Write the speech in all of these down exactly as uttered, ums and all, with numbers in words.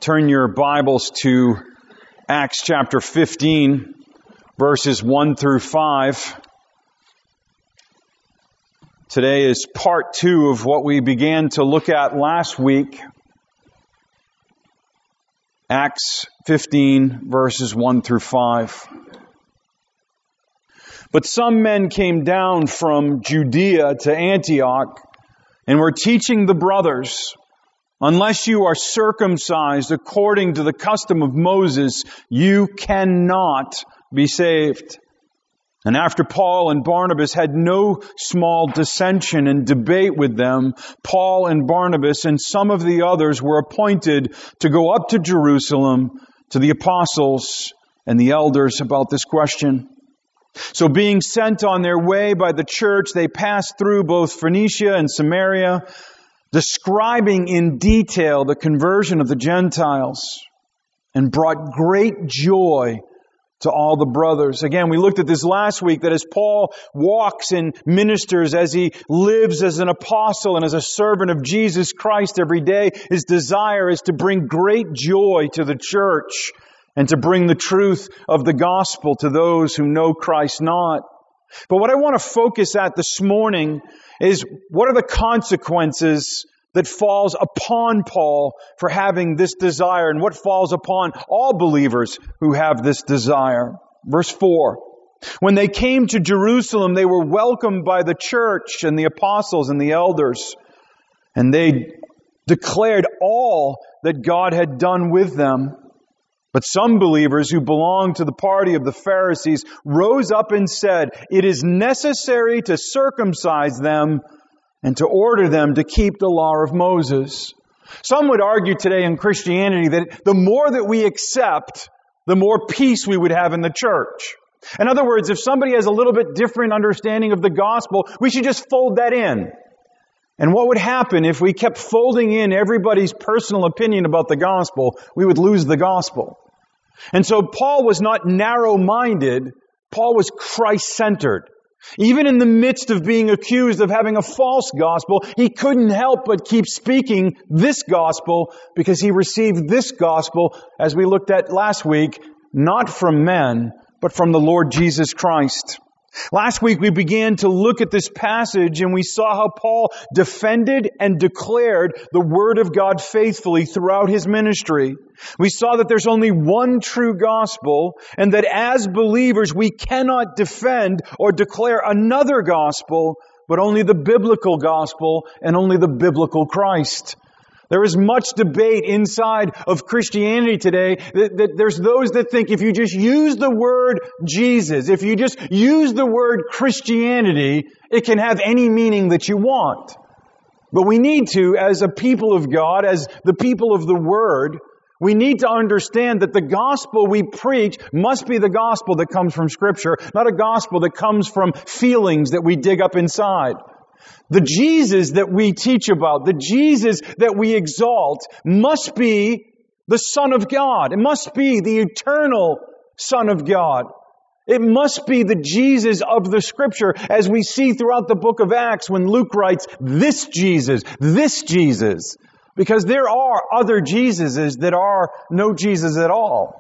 Turn your Bibles to Acts chapter fifteen, verses one through five. Today is part two of what we began to look at last week. Acts fifteen, verses one through five. But some men came down from Judea to Antioch and were teaching the brothers, unless you are circumcised according to the custom of Moses, you cannot be saved. And after Paul and Barnabas had no small dissension and debate with them, Paul and Barnabas and some of the others were appointed to go up to Jerusalem to the apostles and the elders about this question. So being sent on their way by the church, they passed through both Phoenicia and Samaria, describing in detail the conversion of the Gentiles, and brought great joy to all the brothers. Again, we looked at this last week, that as Paul walks and ministers, as he lives as an apostle and as a servant of Jesus Christ every day, his desire is to bring great joy to the church and to bring the truth of the gospel to those who know Christ not. But what I want to focus at this morning is, what are the consequences that falls upon Paul for having this desire, and what falls upon all believers who have this desire. Verse four. When they came to Jerusalem, they were welcomed by the church and the apostles and the elders, and they declared all that God had done with them. But some believers who belonged to the party of the Pharisees rose up and said, "It is necessary to circumcise them and to order them to keep the law of Moses." Some would argue today in Christianity that the more that we accept, the more peace we would have in the church. In other words, if somebody has a little bit different understanding of the gospel, we should just fold that in. And what would happen if we kept folding in everybody's personal opinion about the gospel? We would lose the gospel. And so Paul was not narrow-minded. Paul was Christ-centered. Even in the midst of being accused of having a false gospel, he couldn't help but keep speaking this gospel, because he received this gospel, as we looked at last week, not from men, but from the Lord Jesus Christ. Last week we began to look at this passage, and we saw how Paul defended and declared the Word of God faithfully throughout his ministry. We saw that there's only one true gospel, and that as believers we cannot defend or declare another gospel, but only the biblical gospel and only the biblical Christ. There is much debate inside of Christianity today that, that there's those that think if you just use the word Jesus, if you just use the word Christianity, it can have any meaning that you want. But we need to, as a people of God, as the people of the Word, we need to understand that the gospel we preach must be the gospel that comes from Scripture, not a gospel that comes from feelings that we dig up inside. The Jesus that we teach about, the Jesus that we exalt, must be the Son of God. It must be the eternal Son of God. It must be the Jesus of the Scripture, as we see throughout the book of Acts when Luke writes, "This Jesus, this Jesus." Because there are other Jesuses that are no Jesus at all.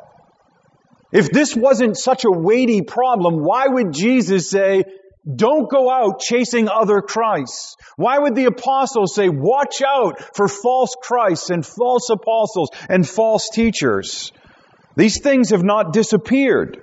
If this wasn't such a weighty problem, why would Jesus say, "Don't go out chasing other Christs"? Why would the apostles say, "Watch out for false Christs and false apostles and false teachers"? These things have not disappeared.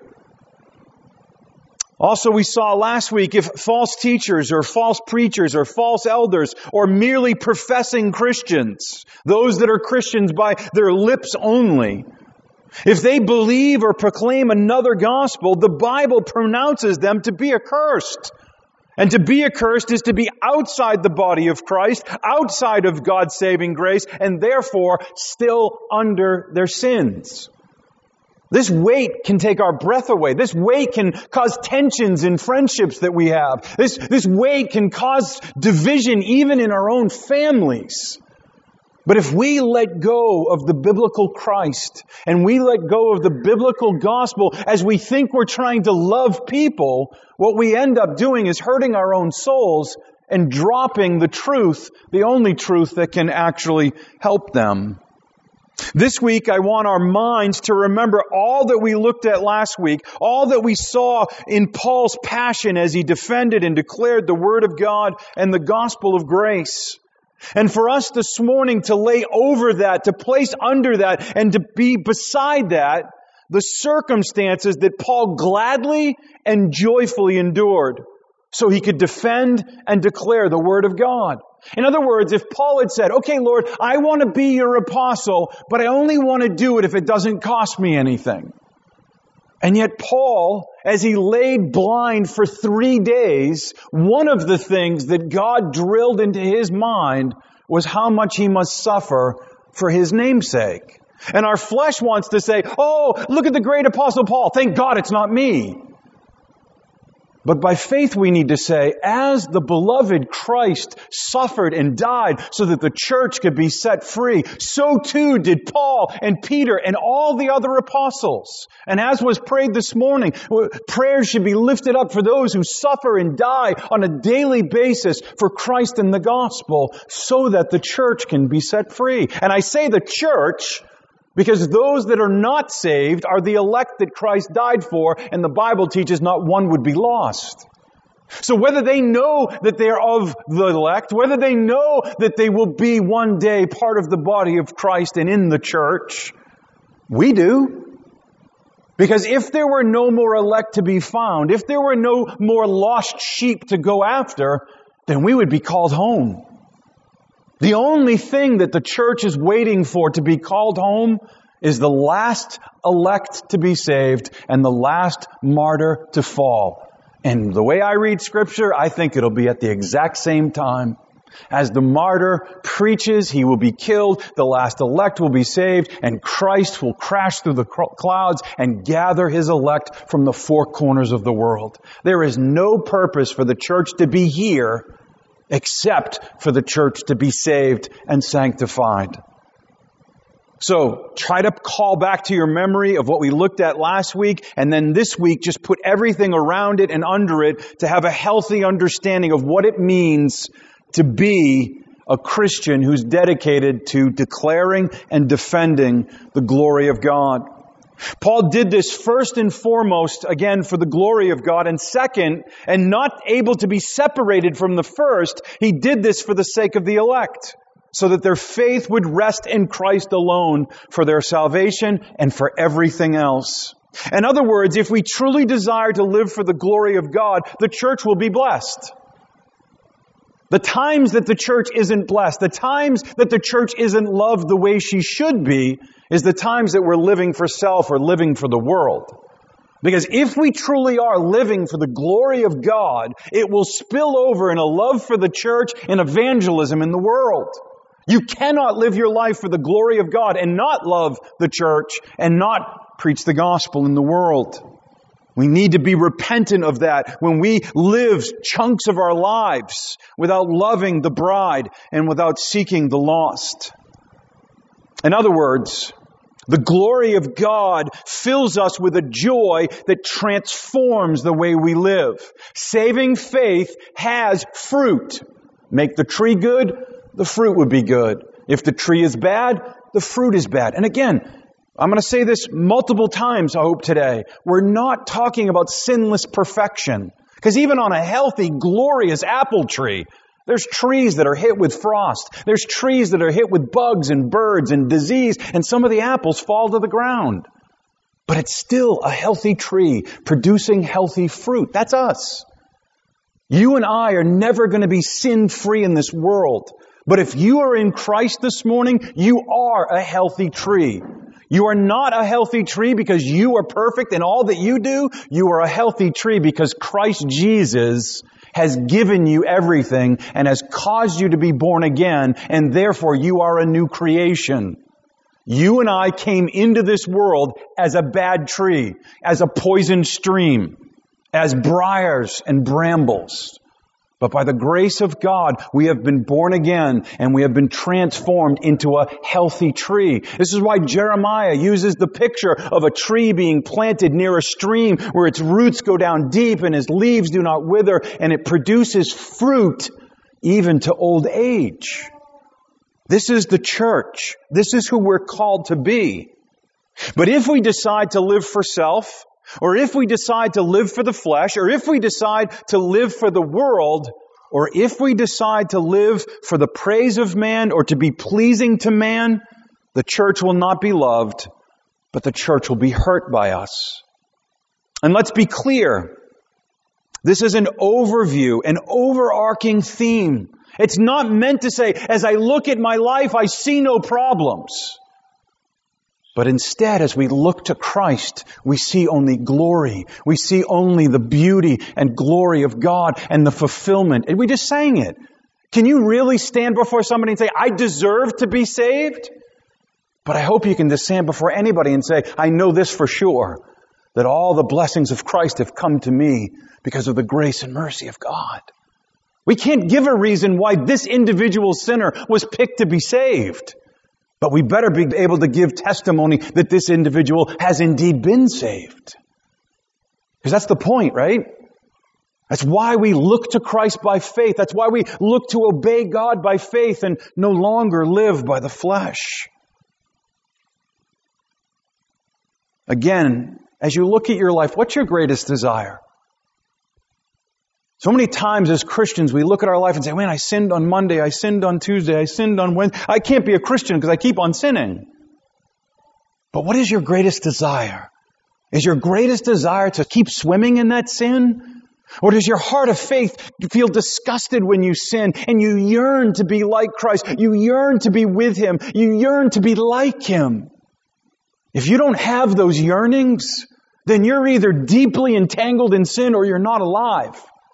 Also, we saw last week, if false teachers or false preachers or false elders or merely professing Christians, those that are Christians by their lips only, if they believe or proclaim another gospel, the Bible pronounces them to be accursed. And to be accursed is to be outside the body of Christ, outside of God's saving grace, and therefore still under their sins. This weight can take our breath away. This weight can cause tensions in friendships that we have. This, this weight can cause division even in our own families. But if we let go of the biblical Christ and we let go of the biblical gospel as we think we're trying to love people, what we end up doing is hurting our own souls and dropping the truth, the only truth that can actually help them. This week, I want our minds to remember all that we looked at last week, all that we saw in Paul's passion as he defended and declared the Word of God and the gospel of grace. And for us this morning to lay over that, to place under that, and to be beside that, the circumstances that Paul gladly and joyfully endured, so he could defend and declare the Word of God. In other words, if Paul had said, okay, Lord, I want to be your apostle, but I only want to do it if it doesn't cost me anything. And yet Paul, as he laid blind for three days, one of the things that God drilled into his mind was how much he must suffer for his namesake. And our flesh wants to say, oh, look at the great apostle Paul. Thank God it's not me. But by faith we need to say, as the beloved Christ suffered and died so that the church could be set free, so too did Paul and Peter and all the other apostles. And as was prayed this morning, prayers should be lifted up for those who suffer and die on a daily basis for Christ and the gospel so that the church can be set free. And I say the church because those that are not saved are the elect that Christ died for, and the Bible teaches not one would be lost. So whether they know that they are of the elect, whether they know that they will be one day part of the body of Christ and in the church, we do. Because if there were no more elect to be found, if there were no more lost sheep to go after, then we would be called home. The only thing that the church is waiting for to be called home is the last elect to be saved and the last martyr to fall. And the way I read Scripture, I think it'll be at the exact same time. As the martyr preaches, he will be killed, the last elect will be saved, and Christ will crash through the clouds and gather his elect from the four corners of the world. There is no purpose for the church to be here except for the church to be saved and sanctified. So, try to call back to your memory of what we looked at last week, and then this week just put everything around it and under it to have a healthy understanding of what it means to be a Christian who's dedicated to declaring and defending the glory of God. Paul did this first and foremost, again, for the glory of God, and second, and not able to be separated from the first, he did this for the sake of the elect, so that their faith would rest in Christ alone for their salvation and for everything else. In other words, if we truly desire to live for the glory of God, the church will be blessed. The times that the church isn't blessed, the times that the church isn't loved the way she should be, is the times that we're living for self or living for the world. Because if we truly are living for the glory of God, it will spill over in a love for the church and evangelism in the world. You cannot live your life for the glory of God and not love the church and not preach the gospel in the world. We need to be repentant of that when we live chunks of our lives without loving the bride and without seeking the lost. In other words, the glory of God fills us with a joy that transforms the way we live. Saving faith has fruit. Make the tree good, the fruit would be good. If the tree is bad, the fruit is bad. And again, I'm going to say this multiple times, I hope, today. We're not talking about sinless perfection. Because even on a healthy, glorious apple tree, there's trees that are hit with frost. There's trees that are hit with bugs and birds and disease, and some of the apples fall to the ground. But it's still a healthy tree producing healthy fruit. That's us. You and I are never going to be sin-free in this world. But if you are in Christ this morning, you are a healthy tree. You are not a healthy tree because you are perfect in all that you do. You are a healthy tree because Christ Jesus has given you everything and has caused you to be born again, and therefore you are a new creation. You and I came into this world as a bad tree, as a poisoned stream, as briars and brambles. But by the grace of God, we have been born again and we have been transformed into a healthy tree. This is why Jeremiah uses the picture of a tree being planted near a stream where its roots go down deep and its leaves do not wither, and it produces fruit even to old age. This is the church. This is who we're called to be. But if we decide to live for self, or if we decide to live for the flesh, or if we decide to live for the world, or if we decide to live for the praise of man or to be pleasing to man, the church will not be loved, but the church will be hurt by us. And let's be clear. This is an overview, an overarching theme. It's not meant to say, as I look at my life, I see no problems. But instead, as we look to Christ, we see only glory. We see only the beauty and glory of God and the fulfillment. And we just sang it. Can you really stand before somebody and say, I deserve to be saved? But I hope you can just stand before anybody and say, I know this for sure, that all the blessings of Christ have come to me because of the grace and mercy of God. We can't give a reason why this individual sinner was picked to be saved. But we better be able to give testimony that this individual has indeed been saved. Because that's the point, right? That's why we look to Christ by faith. That's why we look to obey God by faith and no longer live by the flesh. Again, as you look at your life, what's your greatest desire? So many times as Christians, we look at our life and say, man, I sinned on Monday, I sinned on Tuesday, I sinned on Wednesday. I can't be a Christian because I keep on sinning. But what is your greatest desire? Is your greatest desire to keep swimming in that sin? Or does your heart of faith feel disgusted when you sin and you yearn to be like Christ? You yearn to be with Him. You yearn to be like Him. If you don't have those yearnings, then you're either deeply entangled in sin or you're not alive.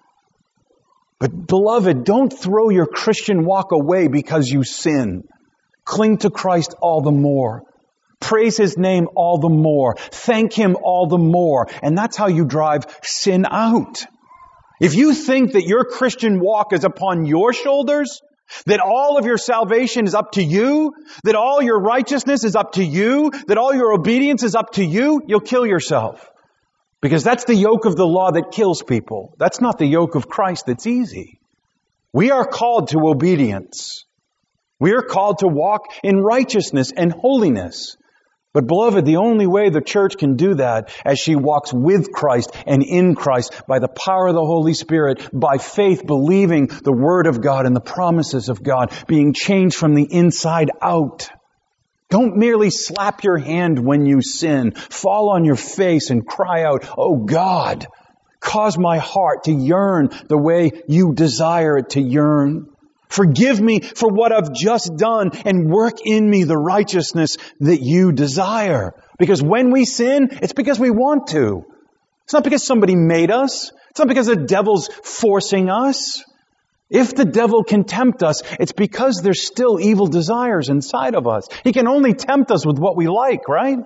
But beloved, don't throw your Christian walk away because you sin. Cling to Christ all the more. Praise His name all the more. Thank Him all the more. And that's how you drive sin out. If you think that your Christian walk is upon your shoulders, that all of your salvation is up to you, that all your righteousness is up to you, that all your obedience is up to you, you'll kill yourself. Because that's the yoke of the law that kills people. That's not the yoke of Christ that's easy. We are called to obedience. We are called to walk in righteousness and holiness. But beloved, the only way the church can do that as she walks with Christ and in Christ by the power of the Holy Spirit, by faith, believing the Word of God and the promises of God, being changed from the inside out. Don't merely slap your hand when you sin. Fall on your face and cry out, oh God, cause my heart to yearn the way you desire it to yearn. Forgive me for what I've just done and work in me the righteousness that you desire. Because when we sin, it's because we want to. It's not because somebody made us. It's not because the devil's forcing us. If the devil can tempt us, it's because there's still evil desires inside of us. He can only tempt us with what we like, right?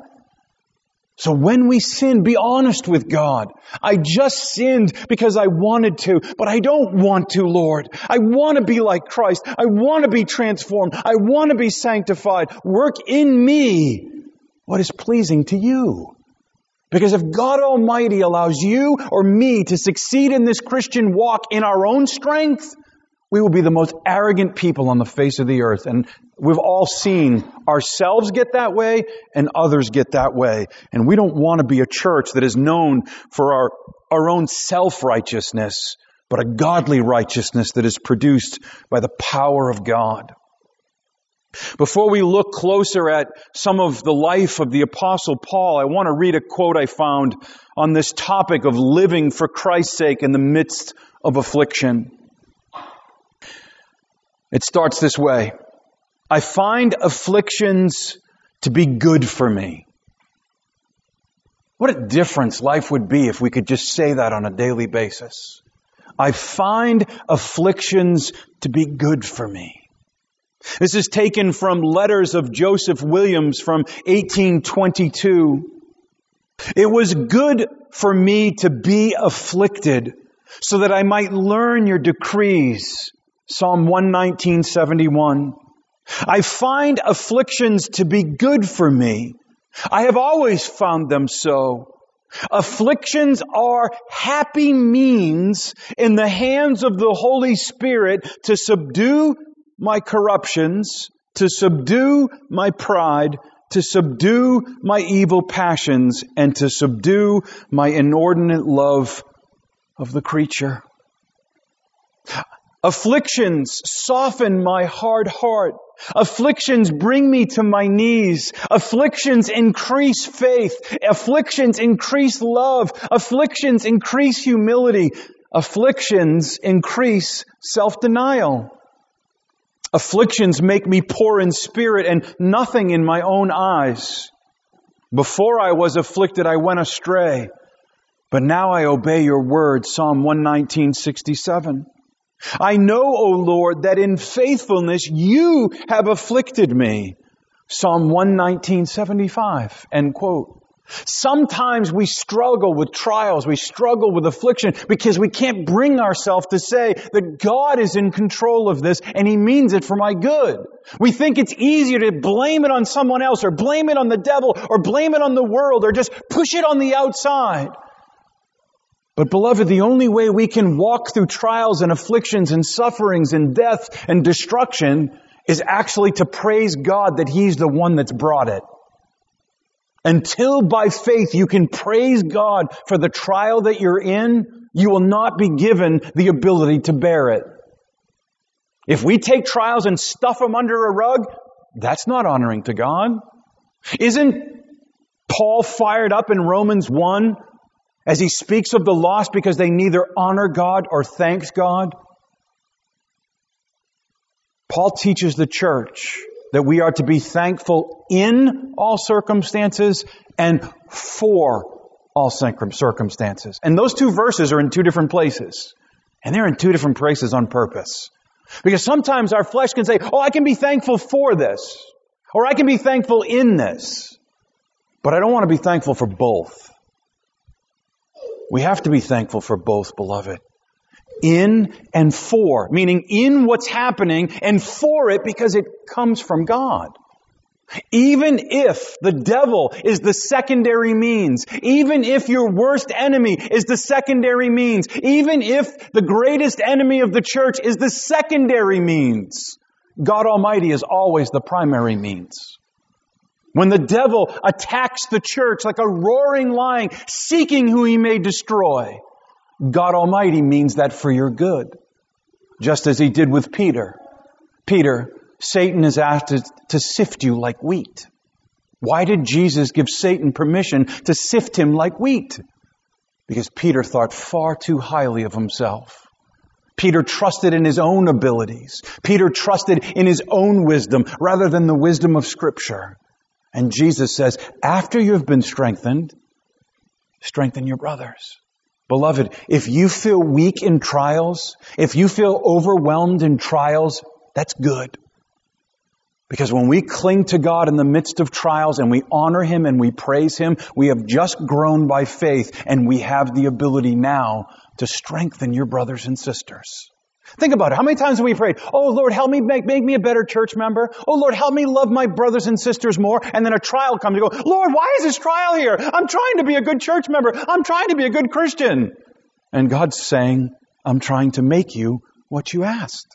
So when we sin, be honest with God. I just sinned because I wanted to, but I don't want to, Lord. I want to be like Christ. I want to be transformed. I want to be sanctified. Work in me what is pleasing to you. Because if God Almighty allows you or me to succeed in this Christian walk in our own strength, we will be the most arrogant people on the face of the earth. And we've all seen ourselves get that way and others get that way. And we don't want to be a church that is known for our, our own self-righteousness, but a godly righteousness that is produced by the power of God. Before we look closer at some of the life of the Apostle Paul, I want to read a quote I found on this topic of living for Christ's sake in the midst of affliction. It starts this way. I find afflictions to be good for me. What a difference life would be if we could just say that on a daily basis. I find afflictions to be good for me. This is taken from letters of Joseph Williams from eighteen twenty-two. It was good for me to be afflicted so that I might learn your decrees. Psalm one nineteen, seventy-one. I find afflictions to be good for me. I have always found them so. Afflictions are happy means in the hands of the Holy Spirit to subdue my corruptions, to subdue my pride, to subdue my evil passions, and to subdue my inordinate love of the creature. Afflictions soften my hard heart. Afflictions bring me to my knees. Afflictions increase faith. Afflictions increase love. Afflictions increase humility. Afflictions increase self-denial. Afflictions make me poor in spirit and nothing in my own eyes. Before I was afflicted, I went astray, but now I obey your word. Psalm one nineteen, sixty-seven. I know, O Lord, that in faithfulness you have afflicted me. Psalm one nineteen, seventy-five. End quote. Sometimes we struggle with trials, we struggle with affliction because we can't bring ourselves to say that God is in control of this and He means it for my good. We think it's easier to blame it on someone else or blame it on the devil or blame it on the world or just push it on the outside. But beloved, the only way we can walk through trials and afflictions and sufferings and death and destruction is actually to praise God that He's the one that's brought it. Until by faith you can praise God for the trial that you're in, you will not be given the ability to bear it. If we take trials and stuff them under a rug, that's not honoring to God. Isn't Paul fired up in Romans one as he speaks of the lost because they neither honor God or thanks God? Paul teaches the church that we are to be thankful in all circumstances and for all circumstances. And those two verses are in two different places. And they're in two different places on purpose. Because sometimes our flesh can say, oh, I can be thankful for this. Or I can be thankful in this. But I don't want to be thankful for both. We have to be thankful for both, beloved. In and for, meaning in what's happening and for it because it comes from God. Even if the devil is the secondary means, even if your worst enemy is the secondary means, even if the greatest enemy of the church is the secondary means, God Almighty is always the primary means. When the devil attacks the church like a roaring lion, seeking who he may destroy, God Almighty means that for your good. Just as He did with Peter. Peter, Satan is asked to, to sift you like wheat. Why did Jesus give Satan permission to sift him like wheat? Because Peter thought far too highly of himself. Peter trusted in his own abilities. Peter trusted in his own wisdom rather than the wisdom of Scripture. And Jesus says, after you have been strengthened, strengthen your brothers. Beloved, if you feel weak in trials, if you feel overwhelmed in trials, that's good. Because when we cling to God in the midst of trials and we honor Him and we praise Him, we have just grown by faith and we have the ability now to strengthen your brothers and sisters. Think about it. How many times have we prayed, oh Lord, help me make, make me a better church member. Oh Lord, help me love my brothers and sisters more. And then a trial comes. You go, Lord, why is this trial here? I'm trying to be a good church member. I'm trying to be a good Christian. And God's saying, I'm trying to make you what you asked.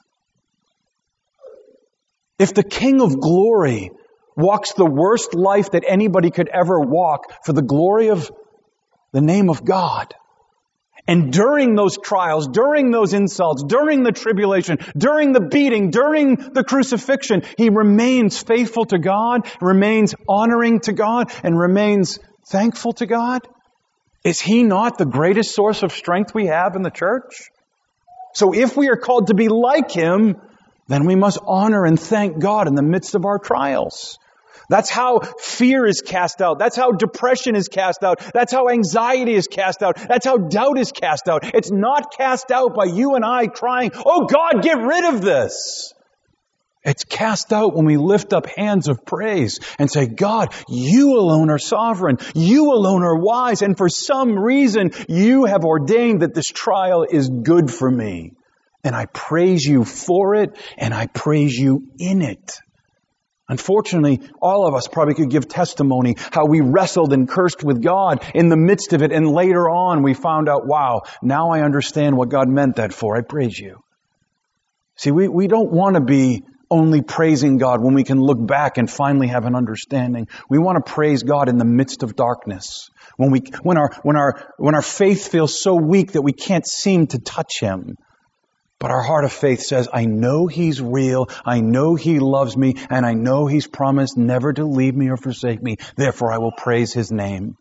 If the King of Glory walks the worst life that anybody could ever walk for the glory of the name of God, and during those trials, during those insults, during the tribulation, during the beating, during the crucifixion, He remains faithful to God, remains honoring to God, and remains thankful to God. Is He not the greatest source of strength we have in the church? So if we are called to be like Him, then we must honor and thank God in the midst of our trials. That's how fear is cast out. That's how depression is cast out. That's how anxiety is cast out. That's how doubt is cast out. It's not cast out by you and I crying, oh God, get rid of this. It's cast out when we lift up hands of praise and say, God, you alone are sovereign. You alone are wise. And for some reason, you have ordained that this trial is good for me. And I praise you for it, and I praise you in it. Unfortunately, all of us probably could give testimony how we wrestled and cursed with God in the midst of it, and later on we found out, wow, now I understand what God meant that for. I praise you. See, we, we don't want to be only praising God when we can look back and finally have an understanding. We want to praise God in the midst of darkness. When we, when our, when our, when our faith feels so weak that we can't seem to touch Him. But our heart of faith says, I know He's real, I know He loves me, and I know He's promised never to leave me or forsake me. Therefore I will praise His name.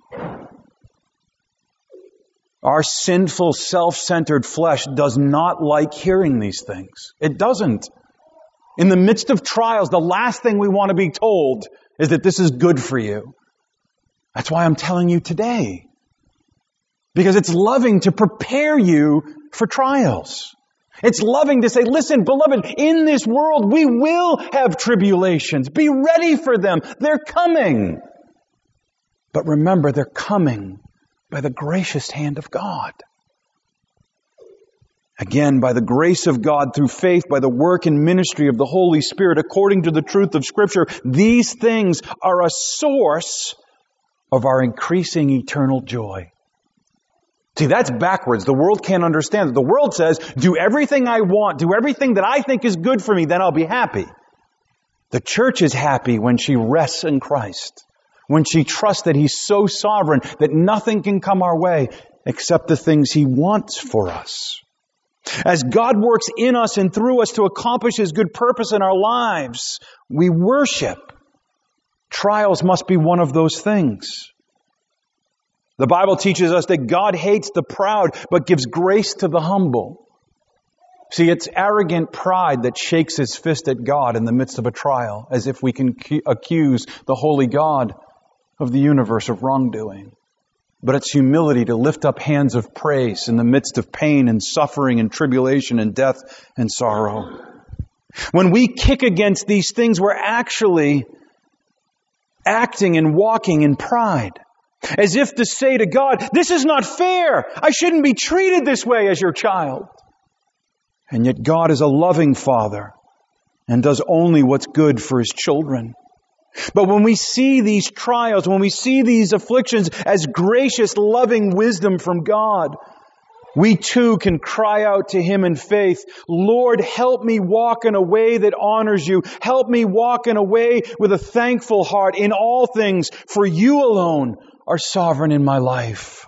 Our sinful, self-centered flesh does not like hearing these things. It doesn't. In the midst of trials, the last thing we want to be told is that this is good for you. That's why I'm telling you today. Because it's loving to prepare you for trials. It's loving to say, listen, beloved, in this world we will have tribulations. Be ready for them. They're coming. But remember, they're coming by the gracious hand of God. Again, by the grace of God through faith, by the work and ministry of the Holy Spirit, according to the truth of Scripture, these things are a source of our increasing eternal joy. See, that's backwards. The world can't understand it. The world says, do everything I want, do everything that I think is good for me, then I'll be happy. The church is happy when she rests in Christ, when she trusts that He's so sovereign that nothing can come our way except the things He wants for us. As God works in us and through us to accomplish His good purpose in our lives, we worship. Trials must be one of those things. The Bible teaches us that God hates the proud, but gives grace to the humble. See, it's arrogant pride that shakes its fist at God in the midst of a trial, as if we can accuse the holy God of the universe of wrongdoing. But it's humility to lift up hands of praise in the midst of pain and suffering and tribulation and death and sorrow. When we kick against these things, we're actually acting and walking in pride. As if to say to God, this is not fair. I shouldn't be treated this way as your child. And yet God is a loving Father and does only what's good for His children. But when we see these trials, when we see these afflictions as gracious, loving wisdom from God, we too can cry out to Him in faith, Lord, help me walk in a way that honors You. Help me walk in a way with a thankful heart in all things, for You alone are sovereign in my life.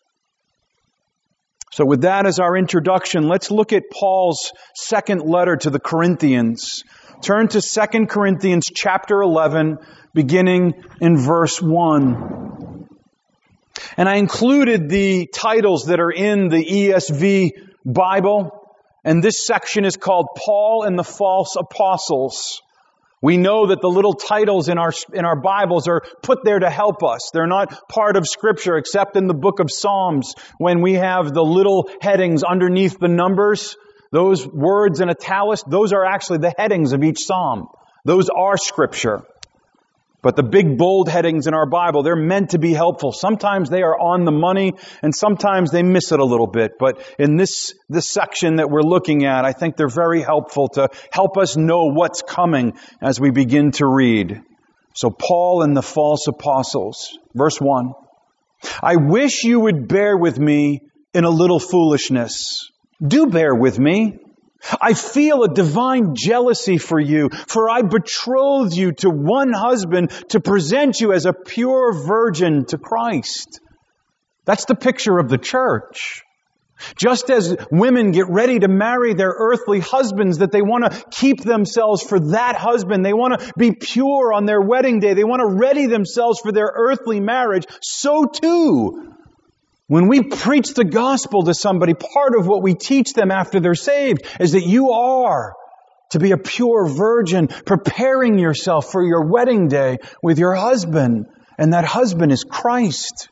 So with that as our introduction, let's look at Paul's second letter to the Corinthians. Turn to Second Corinthians chapter eleven, beginning in verse one. And I included the titles that are in the E S V Bible, and this section is called Paul and the False Apostles. We know that the little titles in our in our Bibles are put there to help us. They're not part of Scripture except in the book of Psalms when we have the little headings underneath the numbers. Those words in italics, those are actually the headings of each psalm. Those are Scripture. But the big bold headings in our Bible, they're meant to be helpful. Sometimes they are on the money and sometimes they miss it a little bit. But in this, this section that we're looking at, I think they're very helpful to help us know what's coming as we begin to read. So Paul and the false apostles, verse one. I wish you would bear with me in a little foolishness. Do bear with me. I feel a divine jealousy for you, for I betrothed you to one husband to present you as a pure virgin to Christ. That's the picture of the church. Just as women get ready to marry their earthly husbands, that they want to keep themselves for that husband, they want to be pure on their wedding day, they want to ready themselves for their earthly marriage, so too, when we preach the gospel to somebody, part of what we teach them after they're saved is that you are to be a pure virgin, preparing yourself for your wedding day with your husband. And that husband is Christ.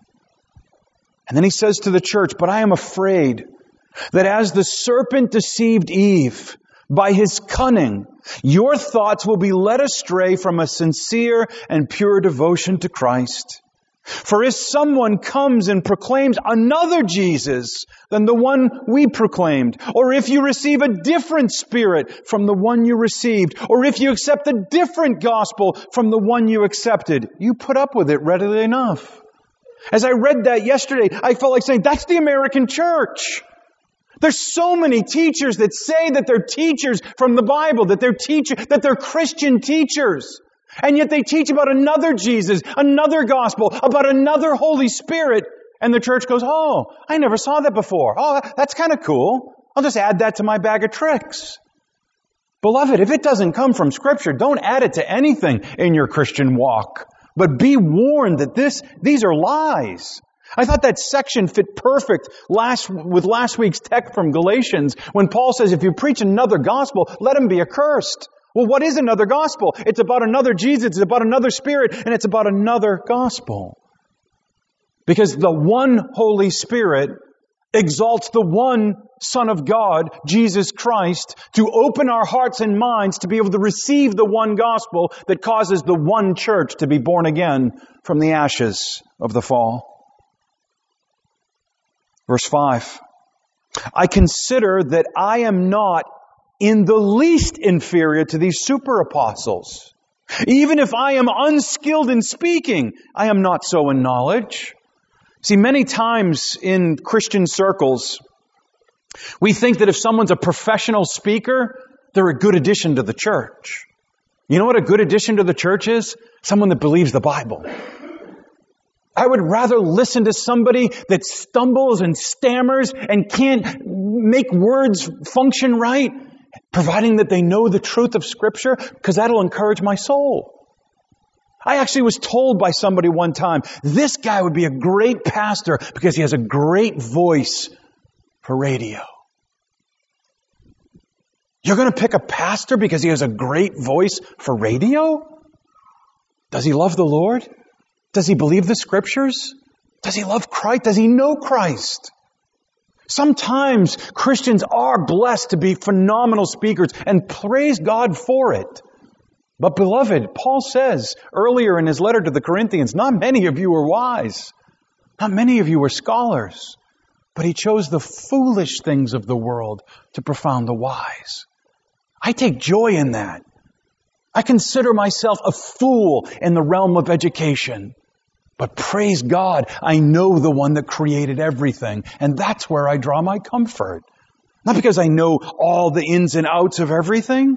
And then he says to the church, but I am afraid that as the serpent deceived Eve by his cunning, your thoughts will be led astray from a sincere and pure devotion to Christ. For if someone comes and proclaims another Jesus than the one we proclaimed, or if you receive a different spirit from the one you received, or if you accept a different gospel from the one you accepted, you put up with it readily enough. As I read that yesterday, I felt like saying, that's the American church. There's so many teachers that say that they're teachers from the Bible, that they're teacher, that they're Christian teachers. And yet they teach about another Jesus, another gospel, about another Holy Spirit. And the church goes, oh, I never saw that before. Oh, that's kind of cool. I'll just add that to my bag of tricks. Beloved, if it doesn't come from Scripture, don't add it to anything in your Christian walk. But be warned that this, these are lies. I thought that section fit perfect last, with last week's text from Galatians when Paul says, if you preach another gospel, let him be accursed. Well, what is another gospel? It's about another Jesus, it's about another Spirit, and it's about another gospel. Because the one Holy Spirit exalts the one Son of God, Jesus Christ, to open our hearts and minds to be able to receive the one gospel that causes the one church to be born again from the ashes of the fall. Verse five, I consider that I am not in the least inferior to these super apostles. Even if I am unskilled in speaking, I am not so in knowledge. See, many times in Christian circles, we think that if someone's a professional speaker, they're a good addition to the church. You know what a good addition to the church is? Someone that believes the Bible. I would rather listen to somebody that stumbles and stammers and can't make words function right, providing that they know the truth of Scripture, because that'll encourage my soul. I actually was told by somebody one time, this guy would be a great pastor because he has a great voice for radio. You're going to pick a pastor because he has a great voice for radio? Does he love the Lord? Does he believe the Scriptures? Does he love Christ? Does he know Christ? Sometimes Christians are blessed to be phenomenal speakers, and praise God for it. But beloved, Paul says earlier in his letter to the Corinthians, not many of you are wise. Not many of you are scholars. But he chose the foolish things of the world to profound the wise. I take joy in that. I consider myself a fool in the realm of education. But praise God, I know the one that created everything. And that's where I draw my comfort. Not because I know all the ins and outs of everything.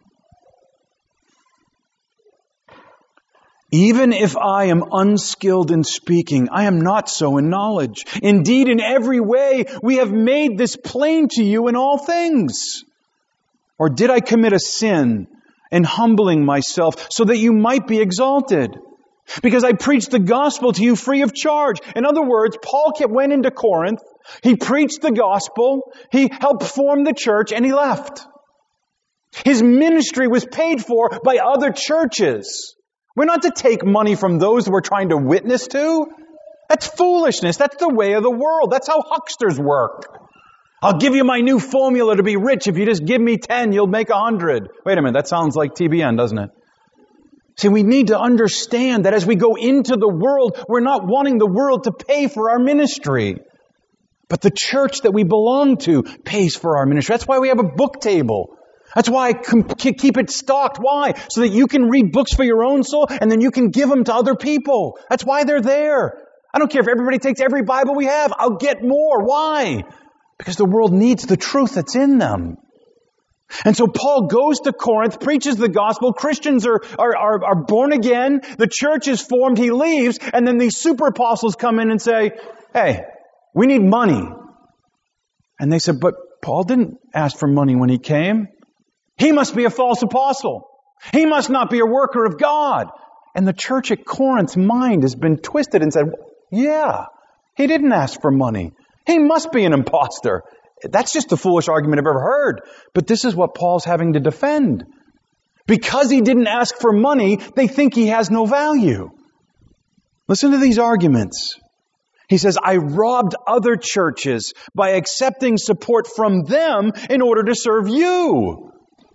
Even if I am unskilled in speaking, I am not so in knowledge. Indeed, in every way, we have made this plain to you in all things. Or did I commit a sin in humbling myself so that you might be exalted? Because I preached the gospel to you free of charge. In other words, Paul went into Corinth, he preached the gospel, he helped form the church, and he left. His ministry was paid for by other churches. We're not to take money from those we're trying to witness to. That's foolishness. That's the way of the world. That's how hucksters work. I'll give you my new formula to be rich. If you just give me ten, you'll make a hundred. Wait a minute. That sounds like T B N, doesn't it? See, we need to understand that as we go into the world, we're not wanting the world to pay for our ministry. But the church that we belong to pays for our ministry. That's why we have a book table. That's why I keep it stocked. Why? So that you can read books for your own soul and then you can give them to other people. That's why they're there. I don't care if everybody takes every Bible we have. I'll get more. Why? Because the world needs the truth that's in them. And so Paul goes to Corinth, preaches the gospel. Christians are, are, are, are born again. The church is formed. He leaves. And then these super apostles come in and say, hey, we need money. And they said, but Paul didn't ask for money when he came. He must be a false apostle. He must not be a worker of God. And the church at Corinth's mind has been twisted and said, yeah, he didn't ask for money. He must be an imposter. That's just the foolish argument I've ever heard. But this is what Paul's having to defend. Because he didn't ask for money, they think he has no value. Listen to these arguments. He says, I robbed other churches by accepting support from them in order to serve you.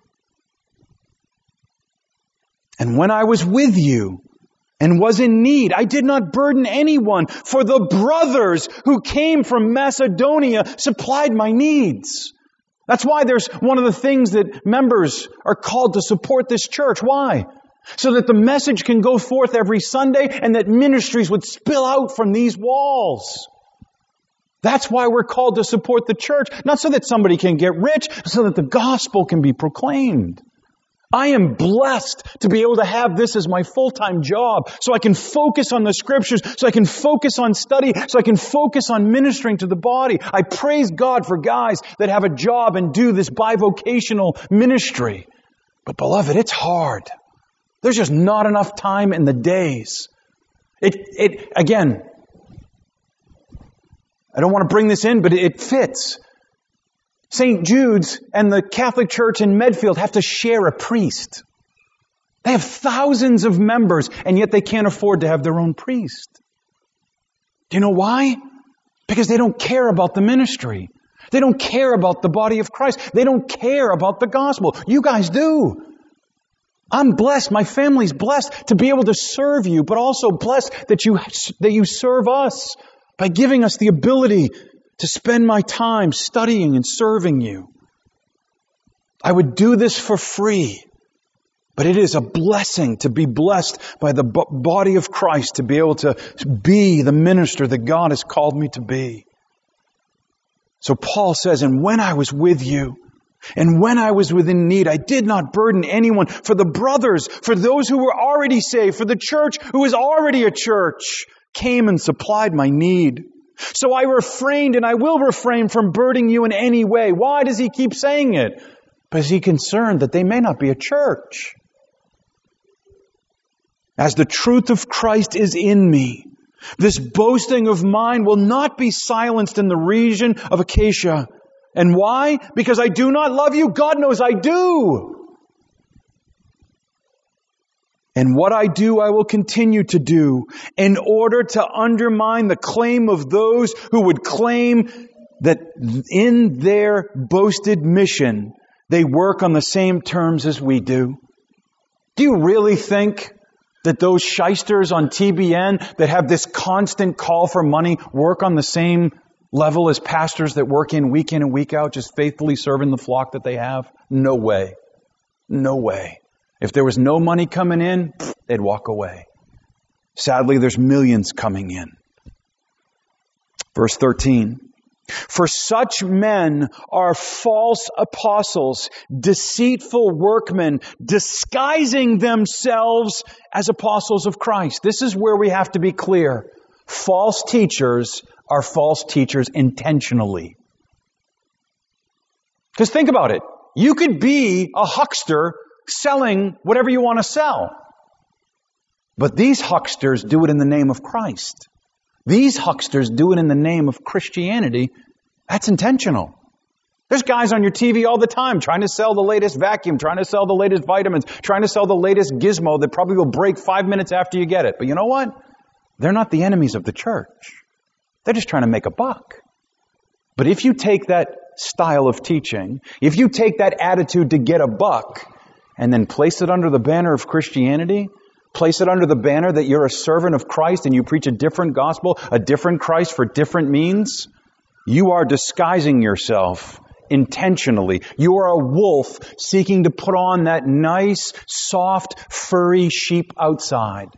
And when I was with you and was in need, I did not burden anyone, for the brothers who came from Macedonia supplied my needs. That's why there's one of the things that members are called to support this church. Why? So that the message can go forth every Sunday and that ministries would spill out from these walls. That's why we're called to support the church. Not so that somebody can get rich, so that the gospel can be proclaimed. I am blessed to be able to have this as my full-time job, so I can focus on the Scriptures, so I can focus on study, so I can focus on ministering to the body. I praise God for guys that have a job and do this bivocational ministry. But beloved, it's hard. There's just not enough time in the days. It, it, again, I don't want to bring this in, but it fits. Saint Jude's and the Catholic Church in Medfield have to share a priest. They have thousands of members, and yet they can't afford to have their own priest. Do you know why? Because they don't care about the ministry. They don't care about the body of Christ. They don't care about the gospel. You guys do. I'm blessed. My family's blessed to be able to serve you, but also blessed that you, that you serve us by giving us the ability to spend my time studying and serving you. I would do this for free, but it is a blessing to be blessed by the b- body of Christ, to be able to be the minister that God has called me to be. So Paul says, and when I was with you, and when I was within need, I did not burden anyone. For the brothers, for those who were already saved, for the church who was already a church, came and supplied my need. So I refrained, and I will refrain from burdening you in any way. Why does he keep saying it? Because he's concerned that they may not be a church. As the truth of Christ is in me, this boasting of mine will not be silenced in the region of Achaia. And why? Because I do not love you? God knows I do. And what I do, I will continue to do in order to undermine the claim of those who would claim that in their boasted mission, they work on the same terms as we do. Do you really think that those shysters on T B N that have this constant call for money work on the same level as pastors that work in week in and week out, just faithfully serving the flock that they have? No way. No way. If there was no money coming in, they'd walk away. Sadly, there's millions coming in. Verse thirteen. For such men are false apostles, deceitful workmen, disguising themselves as apostles of Christ. This is where we have to be clear. False teachers are false teachers intentionally. Because think about it. You could be a huckster selling whatever you want to sell. But these hucksters do it in the name of Christ. These hucksters do it in the name of Christianity. That's intentional. There's guys on your T V all the time trying to sell the latest vacuum, trying to sell the latest vitamins, trying to sell the latest gizmo that probably will break five minutes after you get it. But you know what? They're not the enemies of the church. They're just trying to make a buck. But if you take that style of teaching, if you take that attitude to get a buck, and then place it under the banner of Christianity, place it under the banner that you're a servant of Christ and you preach a different gospel, a different Christ for different means, you are disguising yourself intentionally. You are a wolf seeking to put on that nice, soft, furry sheep outside.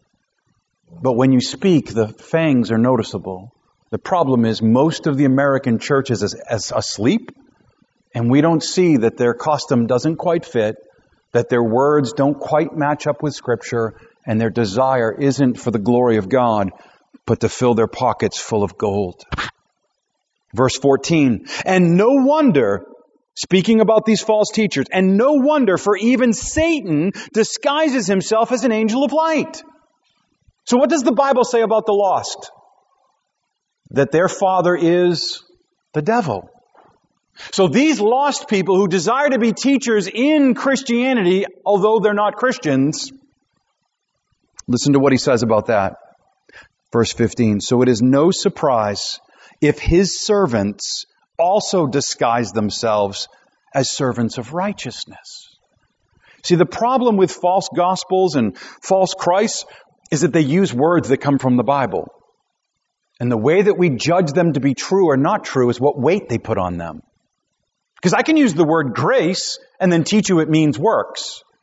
But when you speak, the fangs are noticeable. The problem is most of the American church is as, as asleep, and we don't see that their costume doesn't quite fit, that their words don't quite match up with Scripture, and their desire isn't for the glory of God, but to fill their pockets full of gold. Verse fourteen, and no wonder, speaking about these false teachers, and no wonder, for even Satan disguises himself as an angel of light. So what does the Bible say about the lost? That their father is the devil. So these lost people who desire to be teachers in Christianity, although they're not Christians, listen to what he says about that. Verse fifteen, so it is no surprise if his servants also disguise themselves as servants of righteousness. See, the problem with false gospels and false Christs is that they use words that come from the Bible. And the way that we judge them to be true or not true is what weight they put on them. Because I can use the word grace and then teach you it means works.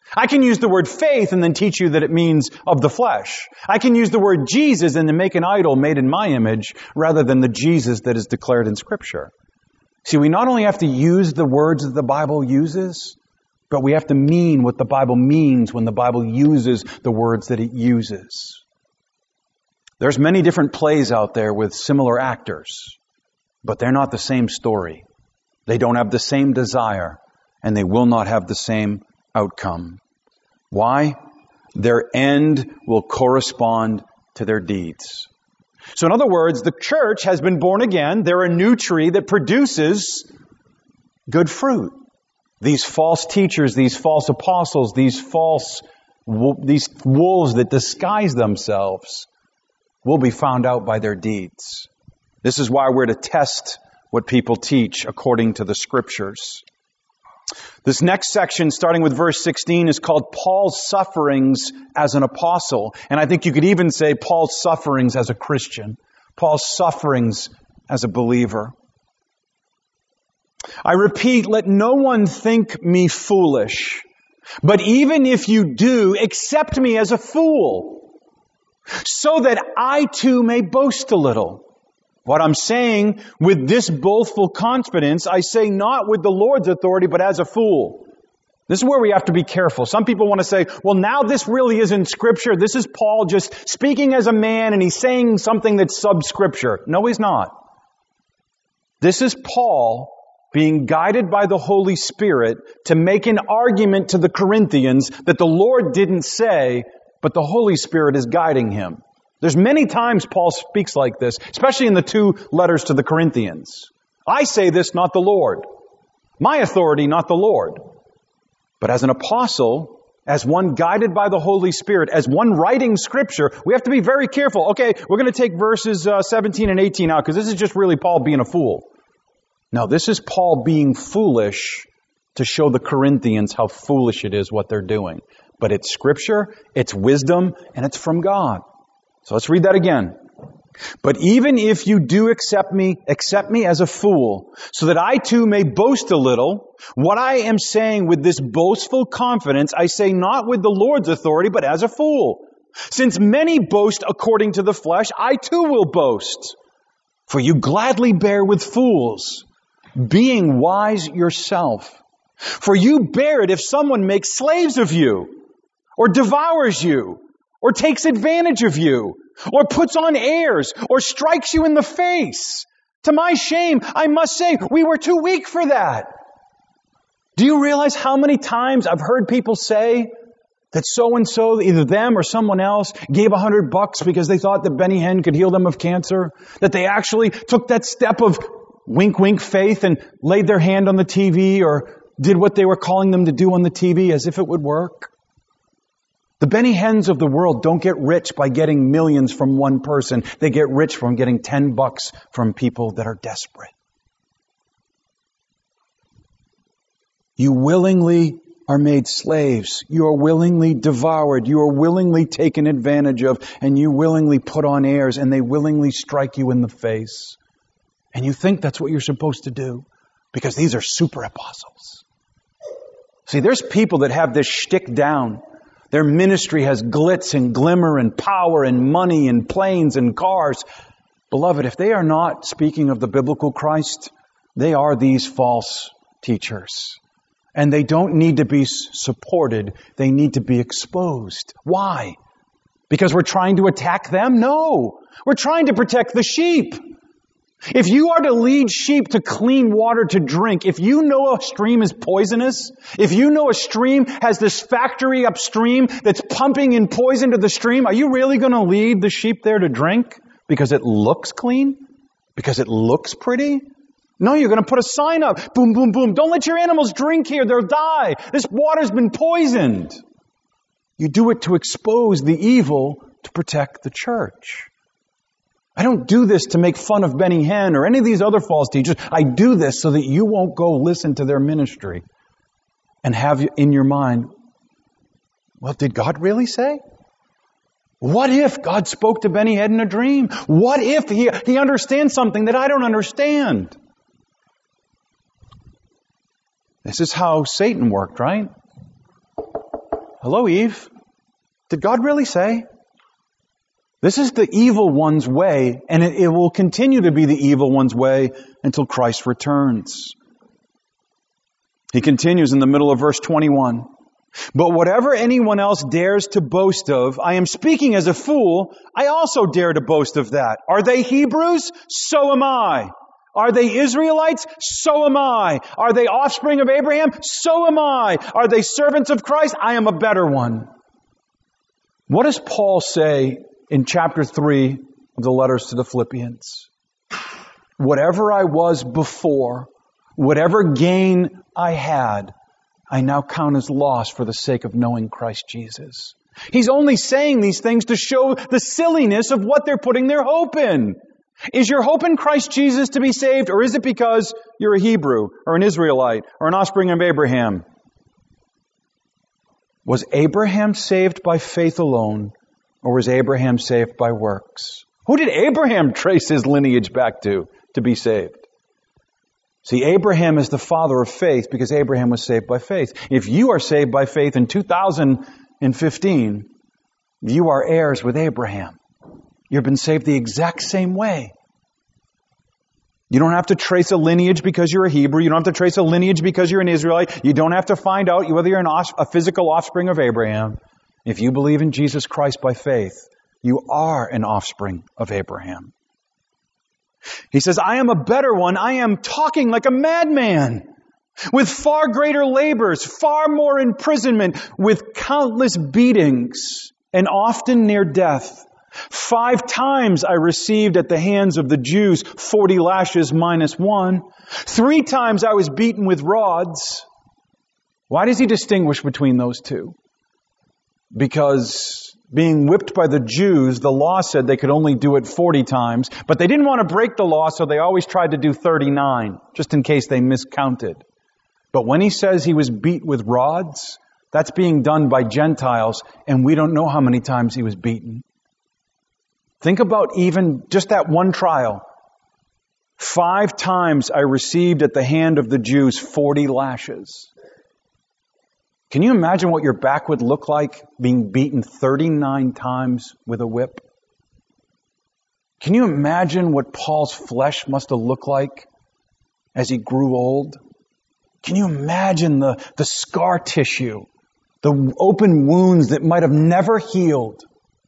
I can use the word faith and then teach you that it means of the flesh. I can use the word Jesus and then make an idol made in my image rather than the Jesus that is declared in Scripture. See, we not only have to use the words that the Bible uses, but we have to mean what the Bible means when the Bible uses the words that it uses. There's many different plays out there with similar actors, but they're not the same story. They don't have the same desire, and they will not have the same outcome. Why? Their end will correspond to their deeds. So in other words, the church has been born again. They're a new tree that produces good fruit. These false teachers, these false apostles, these false, these wolves that disguise themselves will be found out by their deeds. This is why we're to test what people teach according to the Scriptures. This next section, starting with verse sixteen, is called Paul's sufferings as an apostle. And I think you could even say Paul's sufferings as a Christian. Paul's sufferings as a believer. I repeat, let no one think me foolish. But even if you do, accept me as a fool, so that I too may boast a little. What I'm saying with this boastful confidence, I say not with the Lord's authority, but as a fool. This is where we have to be careful. Some people want to say, well, now this really isn't Scripture. This is Paul just speaking as a man, and he's saying something that's sub-Scripture. No, he's not. This is Paul being guided by the Holy Spirit to make an argument to the Corinthians that the Lord didn't say, but the Holy Spirit is guiding him. There's many times Paul speaks like this, especially in the two letters to the Corinthians. I say this, not the Lord. My authority, not the Lord. But as an apostle, as one guided by the Holy Spirit, as one writing Scripture, we have to be very careful. Okay, we're going to take verses uh, seventeen and eighteen out, because this is just really Paul being a fool. No, this is Paul being foolish to show the Corinthians how foolish it is what they're doing. But it's Scripture, it's wisdom, and it's from God. So let's read that again. But even if you do accept me, accept me as a fool, so that I too may boast a little, what I am saying with this boastful confidence, I say not with the Lord's authority, but as a fool. Since many boast according to the flesh, I too will boast. For you gladly bear with fools, being wise yourself. For you bear it if someone makes slaves of you, or devours you, or takes advantage of you, or puts on airs, or strikes you in the face. To my shame, I must say, we were too weak for that. Do you realize how many times I've heard people say that so-and-so, either them or someone else, gave a hundred bucks because they thought that Benny Hinn could heal them of cancer? That they actually took that step of wink, wink faith and laid their hand on the T V or did what they were calling them to do on the T V as if it would work? The Benny Hinns of the world don't get rich by getting millions from one person. They get rich from getting ten bucks from people that are desperate. You willingly are made slaves. You are willingly devoured. You are willingly taken advantage of. And you willingly put on airs. And they willingly strike you in the face. And you think that's what you're supposed to do. Because these are super apostles. See, there's people that have this shtick down. Their ministry has glitz and glimmer and power and money and planes and cars. Beloved, if they are not speaking of the biblical Christ, they are these false teachers. And they don't need to be supported. They need to be exposed. Why? Because we're trying to attack them? No. We're trying to protect the sheep. If you are to lead sheep to clean water to drink, if you know a stream is poisonous, if you know a stream has this factory upstream that's pumping in poison to the stream, are you really going to lead the sheep there to drink because it looks clean? Because it looks pretty? No, you're going to put a sign up. Boom, boom, boom. Don't let your animals drink here. They'll die. This water's been poisoned. You do it to expose the evil to protect the church. I don't do this to make fun of Benny Hinn or any of these other false teachers. I do this so that you won't go listen to their ministry and have in your mind, well, did God really say? What if God spoke to Benny Hinn in a dream? What if he, he understands something that I don't understand? This is how Satan worked, right? Hello, Eve. Did God really say? This is the evil one's way, and it, it will continue to be the evil one's way until Christ returns. He continues in the middle of verse twenty-one. But whatever anyone else dares to boast of, I am speaking as a fool, I also dare to boast of that. Are they Hebrews? So am I. Are they Israelites? So am I. Are they offspring of Abraham? So am I. Are they servants of Christ? I am a better one. What does Paul say in chapter three of the letters to the Philippians? Whatever I was before, whatever gain I had, I now count as loss for the sake of knowing Christ Jesus. He's only saying these things to show the silliness of what they're putting their hope in. Is your hope in Christ Jesus to be saved, or is it because you're a Hebrew, or an Israelite, or an offspring of Abraham? Was Abraham saved by faith alone, or was Abraham saved by works? Who did Abraham trace his lineage back to, to be saved? See, Abraham is the father of faith because Abraham was saved by faith. If you are saved by faith in two thousand fifteen, you are heirs with Abraham. You've been saved the exact same way. You don't have to trace a lineage because you're a Hebrew. You don't have to trace a lineage because you're an Israelite. You don't have to find out whether you're an off, a physical offspring of Abraham. If you believe in Jesus Christ by faith, you are an offspring of Abraham. He says, I am a better one. I am talking like a madman, with far greater labors, far more imprisonment, with countless beatings, and often near death. Five times I received at the hands of the Jews forty lashes minus one. Three times I was beaten with rods. Why does he distinguish between those two? Because being whipped by the Jews, the law said they could only do it forty times, but they didn't want to break the law, so they always tried to do thirty-nine, just in case they miscounted. But when he says he was beat with rods, that's being done by Gentiles, and we don't know how many times he was beaten. Think about even just that one trial. Five times I received at the hand of the Jews forty lashes. Can you imagine what your back would look like being beaten thirty-nine times with a whip? Can you imagine what Paul's flesh must have looked like as he grew old? Can you imagine the, the scar tissue, the open wounds that might have never healed?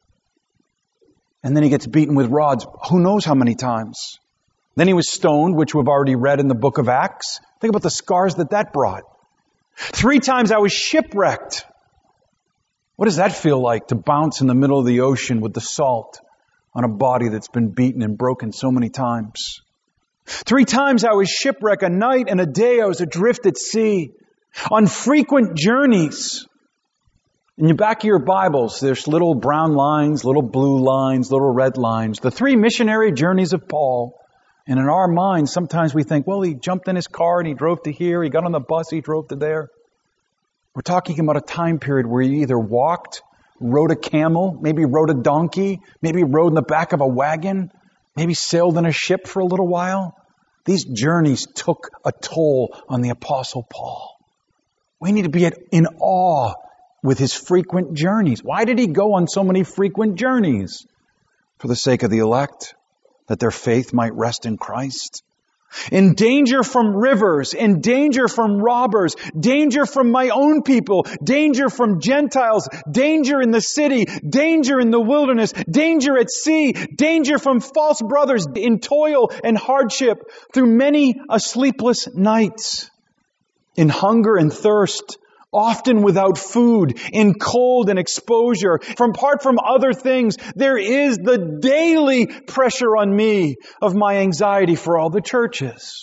And then he gets beaten with rods, who knows how many times. Then he was stoned, which we've already read in the book of Acts. Think about the scars that that brought. Three times I was shipwrecked. What does that feel like, to bounce in the middle of the ocean with the salt on a body that's been beaten and broken so many times? Three times I was shipwrecked. A night and a day I was adrift at sea. On frequent journeys. In the back of your Bibles, there's little brown lines, little blue lines, little red lines. The three missionary journeys of Paul. And in our minds, sometimes we think, well, he jumped in his car and he drove to here. He got on the bus, he drove to there. We're talking about a time period where he either walked, rode a camel, maybe rode a donkey, maybe rode in the back of a wagon, maybe sailed in a ship for a little while. These journeys took a toll on the Apostle Paul. We need to be in awe with his frequent journeys. Why did he go on so many frequent journeys? For the sake of the elect, that their faith might rest in Christ. In danger from rivers, in danger from robbers, danger from my own people, danger from Gentiles, danger in the city, danger in the wilderness, danger at sea, danger from false brothers, in toil and hardship, through many a sleepless nights, in hunger and thirst, often without food, in cold and exposure, from apart from other things. There is the daily pressure on me of my anxiety for all the churches.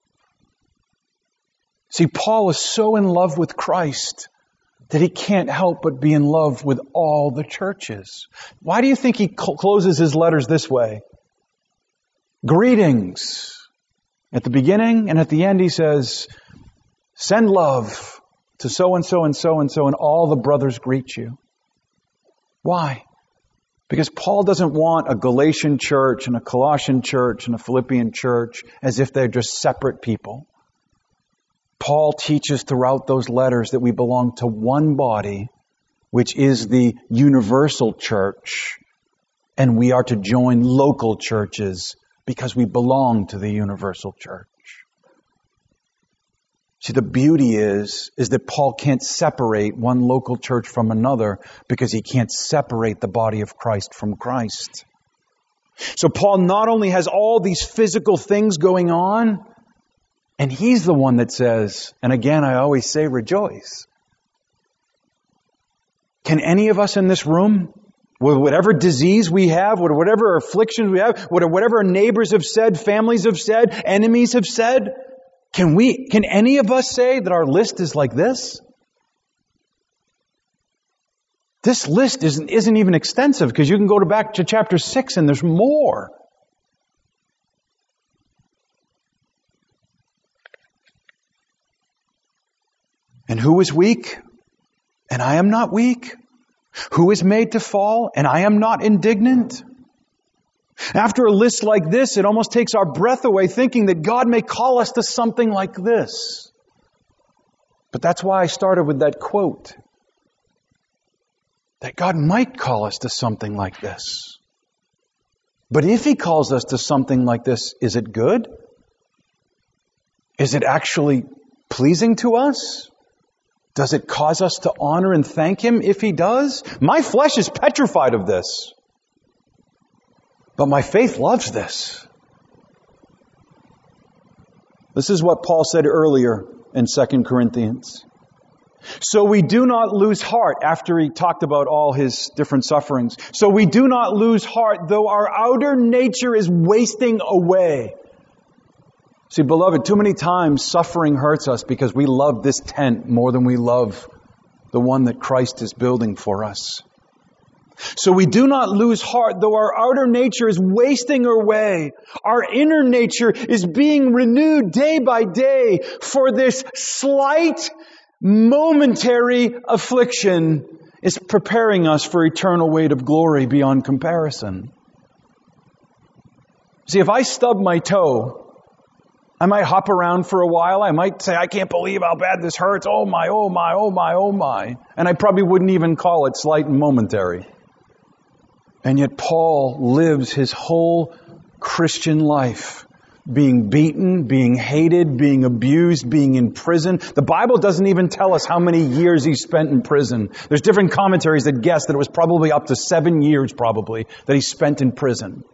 See, Paul is so in love with Christ that he can't help but be in love with all the churches. Why do you think he cl- closes his letters this way? Greetings. At the beginning and at the end he says, send love to so-and-so and so-and-so, and all the brothers greet you. Why? Because Paul doesn't want a Galatian church and a Colossian church and a Philippian church as if they're just separate people. Paul teaches throughout those letters that we belong to one body which is the universal church, and we are to join local churches because we belong to the universal church. See, the beauty is, is that Paul can't separate one local church from another because he can't separate the body of Christ from Christ. So Paul not only has all these physical things going on, and he's the one that says, and again, I always say rejoice. Can any of us in this room, with whatever disease we have, with whatever afflictions we have, with whatever our neighbors have said, families have said, enemies have said, can we, can any of us say that our list is like this? This list isn't, isn't even extensive because you can go to back to chapter six and there's more. And who is weak? And I am not weak. Who is made to fall? And I am not indignant. After a list like this, it almost takes our breath away thinking that God may call us to something like this. But that's why I started with that quote. That God might call us to something like this. But if He calls us to something like this, is it good? Is it actually pleasing to us? Does it cause us to honor and thank Him if He does? My flesh is petrified of this. But my faith loves this. This is what Paul said earlier in Second Corinthians. So we do not lose heart, after he talked about all his different sufferings. So we do not lose heart, though our outer nature is wasting away. See, beloved, too many times suffering hurts us because we love this tent more than we love the one that Christ is building for us. So we do not lose heart, though our outer nature is wasting away. Our inner nature is being renewed day by day, for this slight, momentary affliction is preparing us for eternal weight of glory beyond comparison. See, if I stub my toe, I might hop around for a while. I might say, I can't believe how bad this hurts. Oh my, oh my, oh my, oh my. And I probably wouldn't even call it slight and momentary. And yet Paul lives his whole Christian life being beaten, being hated, being abused, being in prison. The Bible doesn't even tell us how many years he spent in prison. There's different commentaries that guess that it was probably up to seven years probably that he spent in prison.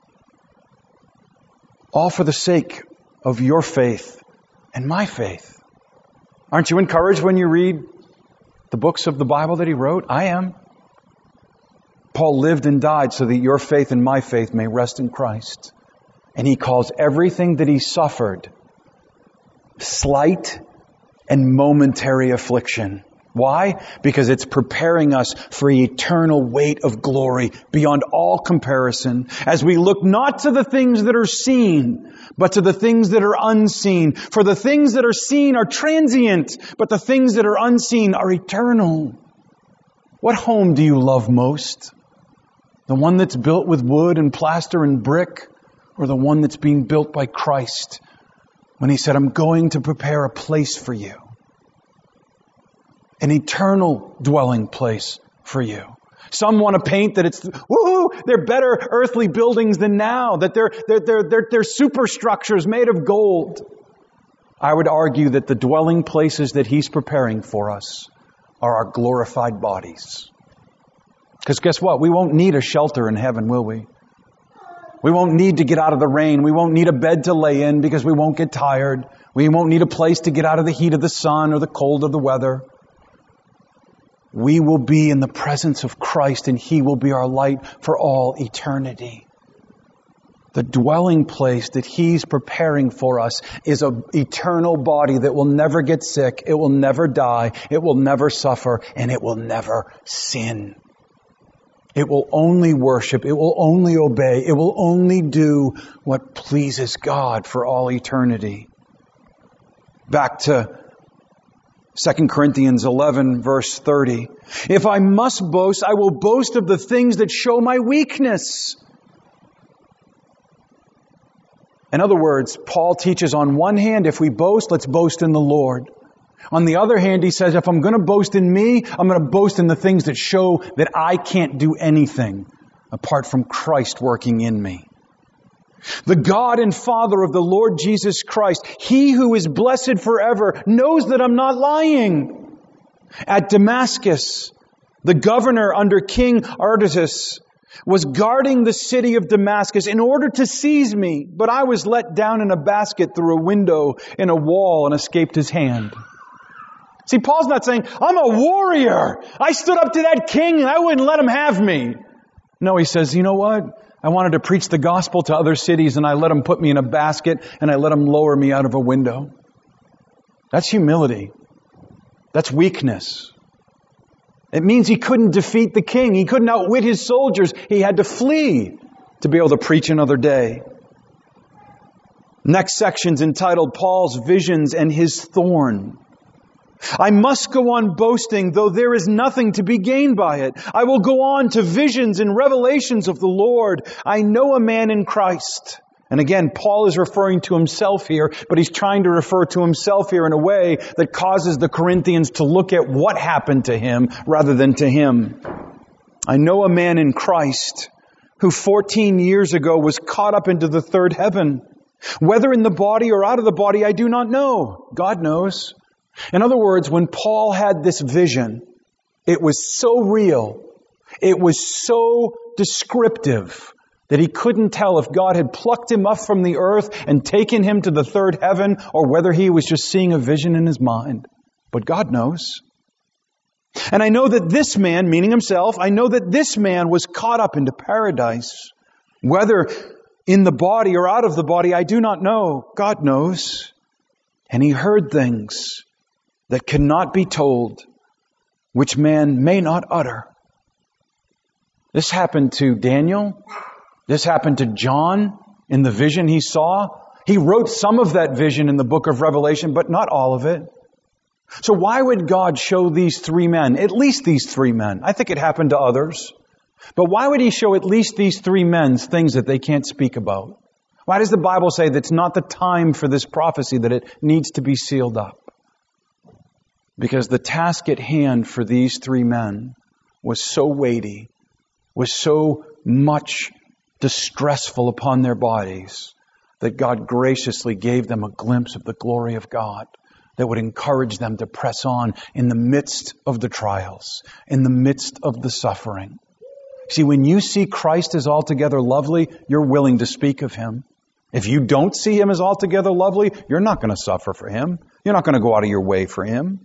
All for the sake of your faith and my faith. Aren't you encouraged when you read the books of the Bible that he wrote? I am. Paul lived and died so that your faith and my faith may rest in Christ. And he calls everything that he suffered slight and momentary affliction. Why? Because it's preparing us for eternal weight of glory beyond all comparison, as we look not to the things that are seen, but to the things that are unseen. For the things that are seen are transient, but the things that are unseen are eternal. What home do you love most? The one that's built with wood and plaster and brick, or the one that's being built by Christ when He said, I'm going to prepare a place for you. An eternal dwelling place for you. Some want to paint that it's, woohoo, they're better earthly buildings than now, that they're, they're, they're, they're, they're superstructures made of gold. I would argue that the dwelling places that He's preparing for us are our glorified bodies. Because guess what? We won't need a shelter in heaven, will we? We won't need to get out of the rain. We won't need a bed to lay in because we won't get tired. We won't need a place to get out of the heat of the sun or the cold of the weather. We will be in the presence of Christ and He will be our light for all eternity. The dwelling place that He's preparing for us is an eternal body that will never get sick, it will never die, it will never suffer, and it will never sin. It will only worship, it will only obey, it will only do what pleases God for all eternity. Back to Second Corinthians eleven, verse thirty. If I must boast, I will boast of the things that show my weakness. In other words, Paul teaches on one hand, if we boast, let's boast in the Lord. On the other hand, he says, if I'm going to boast in me, I'm going to boast in the things that show that I can't do anything apart from Christ working in me. The God and Father of the Lord Jesus Christ, He who is blessed forever, knows that I'm not lying. At Damascus, the governor under King Artaxerxes was guarding the city of Damascus in order to seize me, but I was let down in a basket through a window in a wall and escaped his hand. See, Paul's not saying, I'm a warrior. I stood up to that king and I wouldn't let him have me. No, he says, you know what? I wanted to preach the gospel to other cities and I let him put me in a basket and I let him lower me out of a window. That's humility. That's weakness. It means he couldn't defeat the king. He couldn't outwit his soldiers. He had to flee to be able to preach another day. Next section's entitled Paul's Visions and His Thorn. I must go on boasting, though there is nothing to be gained by it. I will go on to visions and revelations of the Lord. I know a man in Christ. And again, Paul is referring to himself here, but he's trying to refer to himself here in a way that causes the Corinthians to look at what happened to him rather than to him. I know a man in Christ who fourteen years ago was caught up into the third heaven. Whether in the body or out of the body, I do not know. God knows. In other words, when Paul had this vision, it was so real, it was so descriptive that he couldn't tell if God had plucked him up from the earth and taken him to the third heaven or whether he was just seeing a vision in his mind. But God knows. And I know that this man, meaning himself, I know that this man was caught up into paradise. Whether in the body or out of the body, I do not know. God knows. And he heard things that cannot be told, which man may not utter. This happened to Daniel. This happened to John in the vision he saw. He wrote some of that vision in the book of Revelation, but not all of it. So why would God show these three men, at least these three men? I think it happened to others. But why would He show at least these three men things that they can't speak about? Why does the Bible say that it's not the time for this prophecy, that it needs to be sealed up? Because the task at hand for these three men was so weighty, was so much distressful upon their bodies, that God graciously gave them a glimpse of the glory of God that would encourage them to press on in the midst of the trials, in the midst of the suffering. See, when you see Christ as altogether lovely, you're willing to speak of Him. If you don't see Him as altogether lovely, you're not going to suffer for Him. You're not going to go out of your way for Him.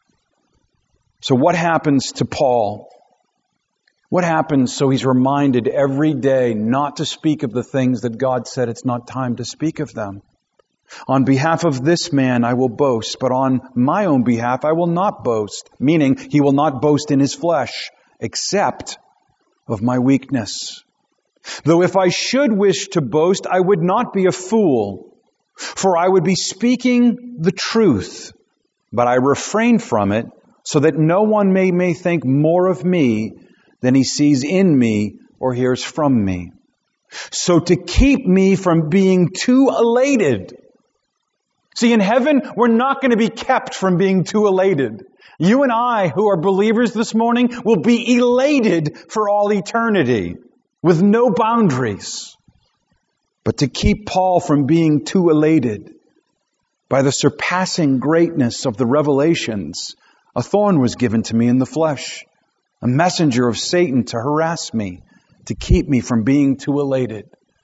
So what happens to Paul? What happens so he's reminded every day not to speak of the things that God said it's not time to speak of them? On behalf of this man I will boast, but on my own behalf I will not boast. Meaning, he will not boast in his flesh, except of my weakness. Though if I should wish to boast, I would not be a fool, for I would be speaking the truth. But I refrain from it, so that no one may, may think more of me than he sees in me or hears from me. So to keep me from being too elated. See, in heaven, we're not going to be kept from being too elated. You and I, who are believers this morning, will be elated for all eternity, with no boundaries. But to keep Paul from being too elated, by the surpassing greatness of the revelations, a thorn was given to me in the flesh, a messenger of Satan to harass me, to keep me from being too elated.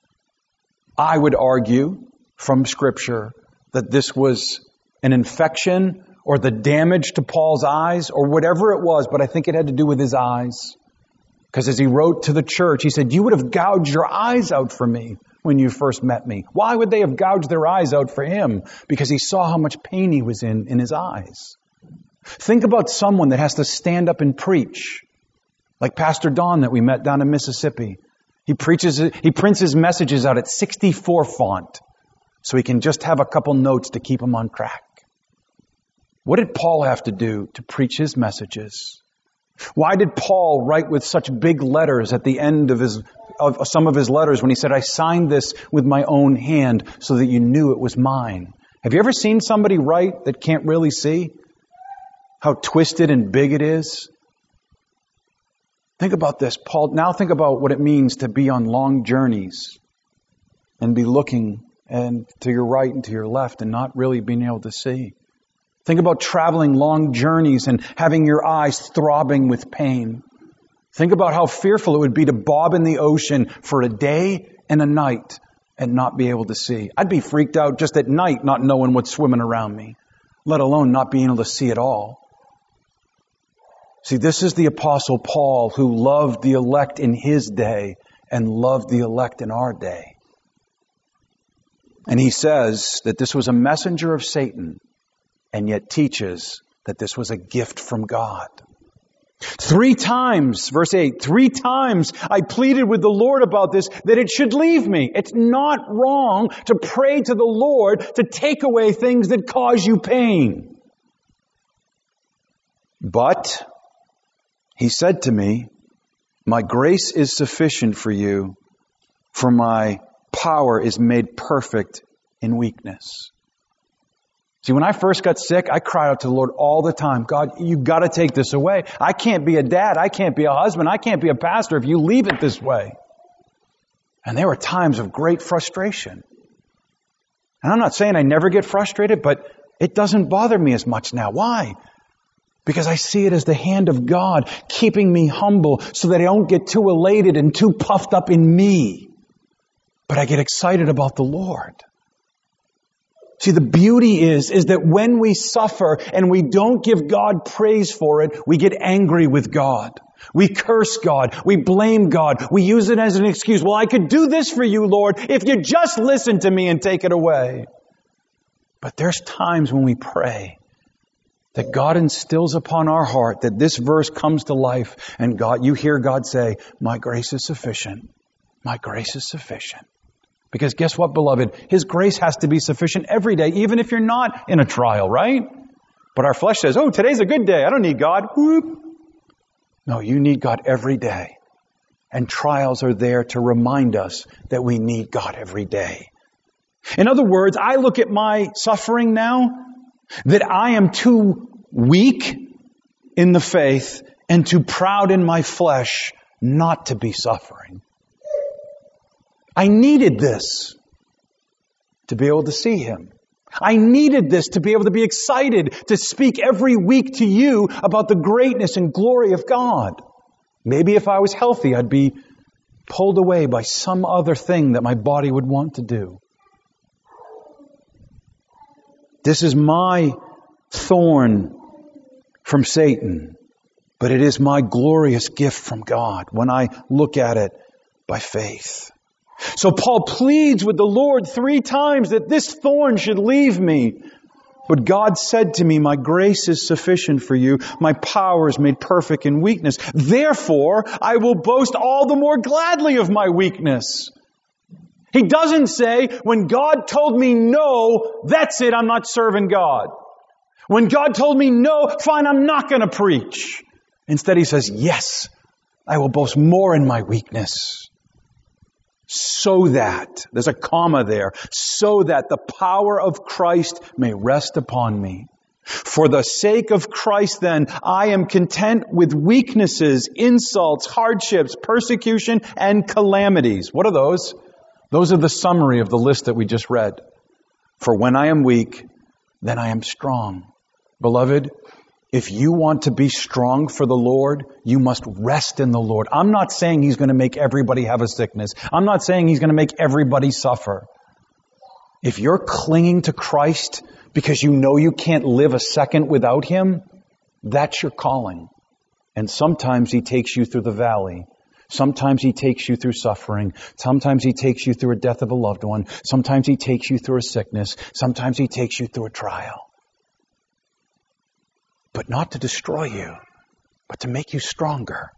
I would argue from Scripture that this was an infection or the damage to Paul's eyes or whatever it was, but I think it had to do with his eyes. Because as he wrote to the church, he said, you would have gouged your eyes out for me when you first met me. Why would they have gouged their eyes out for him? Because he saw how much pain he was in in his eyes. Think about someone that has to stand up and preach, like Pastor Don that we met down in Mississippi. He preaches, he prints his messages out at sixty-four font, so he can just have a couple notes to keep him on track. What did Paul have to do to preach his messages? Why did Paul write with such big letters at the end of his of some of his letters when he said, I signed this with my own hand so that you knew it was mine? Have you ever seen somebody write that can't really see? how twisted and big it is. Think about this, Paul. Now think about what it means to be on long journeys and be looking and to your right and to your left and not really being able to see. Think about traveling long journeys and having your eyes throbbing with pain. Think about how fearful it would be to bob in the ocean for a day and a night and not be able to see. I'd be freaked out just at night not knowing what's swimming around me, let alone not being able to see at all. See, this is the Apostle Paul who loved the elect in his day and loved the elect in our day. And he says that this was a messenger of Satan and yet teaches that this was a gift from God. Three times, verse eight, three times I pleaded with the Lord about this, that it should leave me. It's not wrong to pray to the Lord to take away things that cause you pain. But he said to me, my grace is sufficient for you, for my power is made perfect in weakness. See, when I first got sick, I cried out to the Lord all the time. God, you've got to take this away. I can't be a dad. I can't be a husband. I can't be a pastor if you leave it this way. And there were times of great frustration. And I'm not saying I never get frustrated, but it doesn't bother me as much now. Why? Because I see it as the hand of God keeping me humble so that I don't get too elated and too puffed up in me. But I get excited about the Lord. See, the beauty is, is that when we suffer and we don't give God praise for it, we get angry with God. We curse God. We blame God. We use it as an excuse. Well, I could do this for you, Lord, if you just listen to me and take it away. But there's times when we pray that God instills upon our heart that this verse comes to life and God, you hear God say, my grace is sufficient. My grace is sufficient. Because guess what, beloved? His grace has to be sufficient every day, even if you're not in a trial, right? But our flesh says, oh, today's a good day. I don't need God. Whoop. No, you need God every day. And trials are there to remind us that we need God every day. In other words, I look at my suffering now, that I am too weak in the faith and too proud in my flesh not to be suffering. I needed this to be able to see Him. I needed this to be able to be excited to speak every week to you about the greatness and glory of God. Maybe if I was healthy, I'd be pulled away by some other thing that my body would want to do. This is my thorn from Satan, but it is my glorious gift from God when I look at it by faith. So Paul pleads with the Lord three times that this thorn should leave me. But God said to me, my grace is sufficient for you. My power is made perfect in weakness. Therefore, I will boast all the more gladly of my weakness. He doesn't say, when God told me no, that's it, I'm not serving God. When God told me no, fine, I'm not going to preach. Instead, he says, yes, I will boast more in my weakness. So that, there's a comma there, so that the power of Christ may rest upon me. For the sake of Christ, then, I am content with weaknesses, insults, hardships, persecution, and calamities. What are those? Those are the summary of the list that we just read. For when I am weak, then I am strong. Beloved, if you want to be strong for the Lord, you must rest in the Lord. I'm not saying He's going to make everybody have a sickness. I'm not saying He's going to make everybody suffer. If you're clinging to Christ because you know you can't live a second without Him, that's your calling. And sometimes He takes you through the valley. Sometimes He takes you through suffering. Sometimes He takes you through a death of a loved one. Sometimes He takes you through a sickness. Sometimes He takes you through a trial. But not to destroy you, but to make you stronger.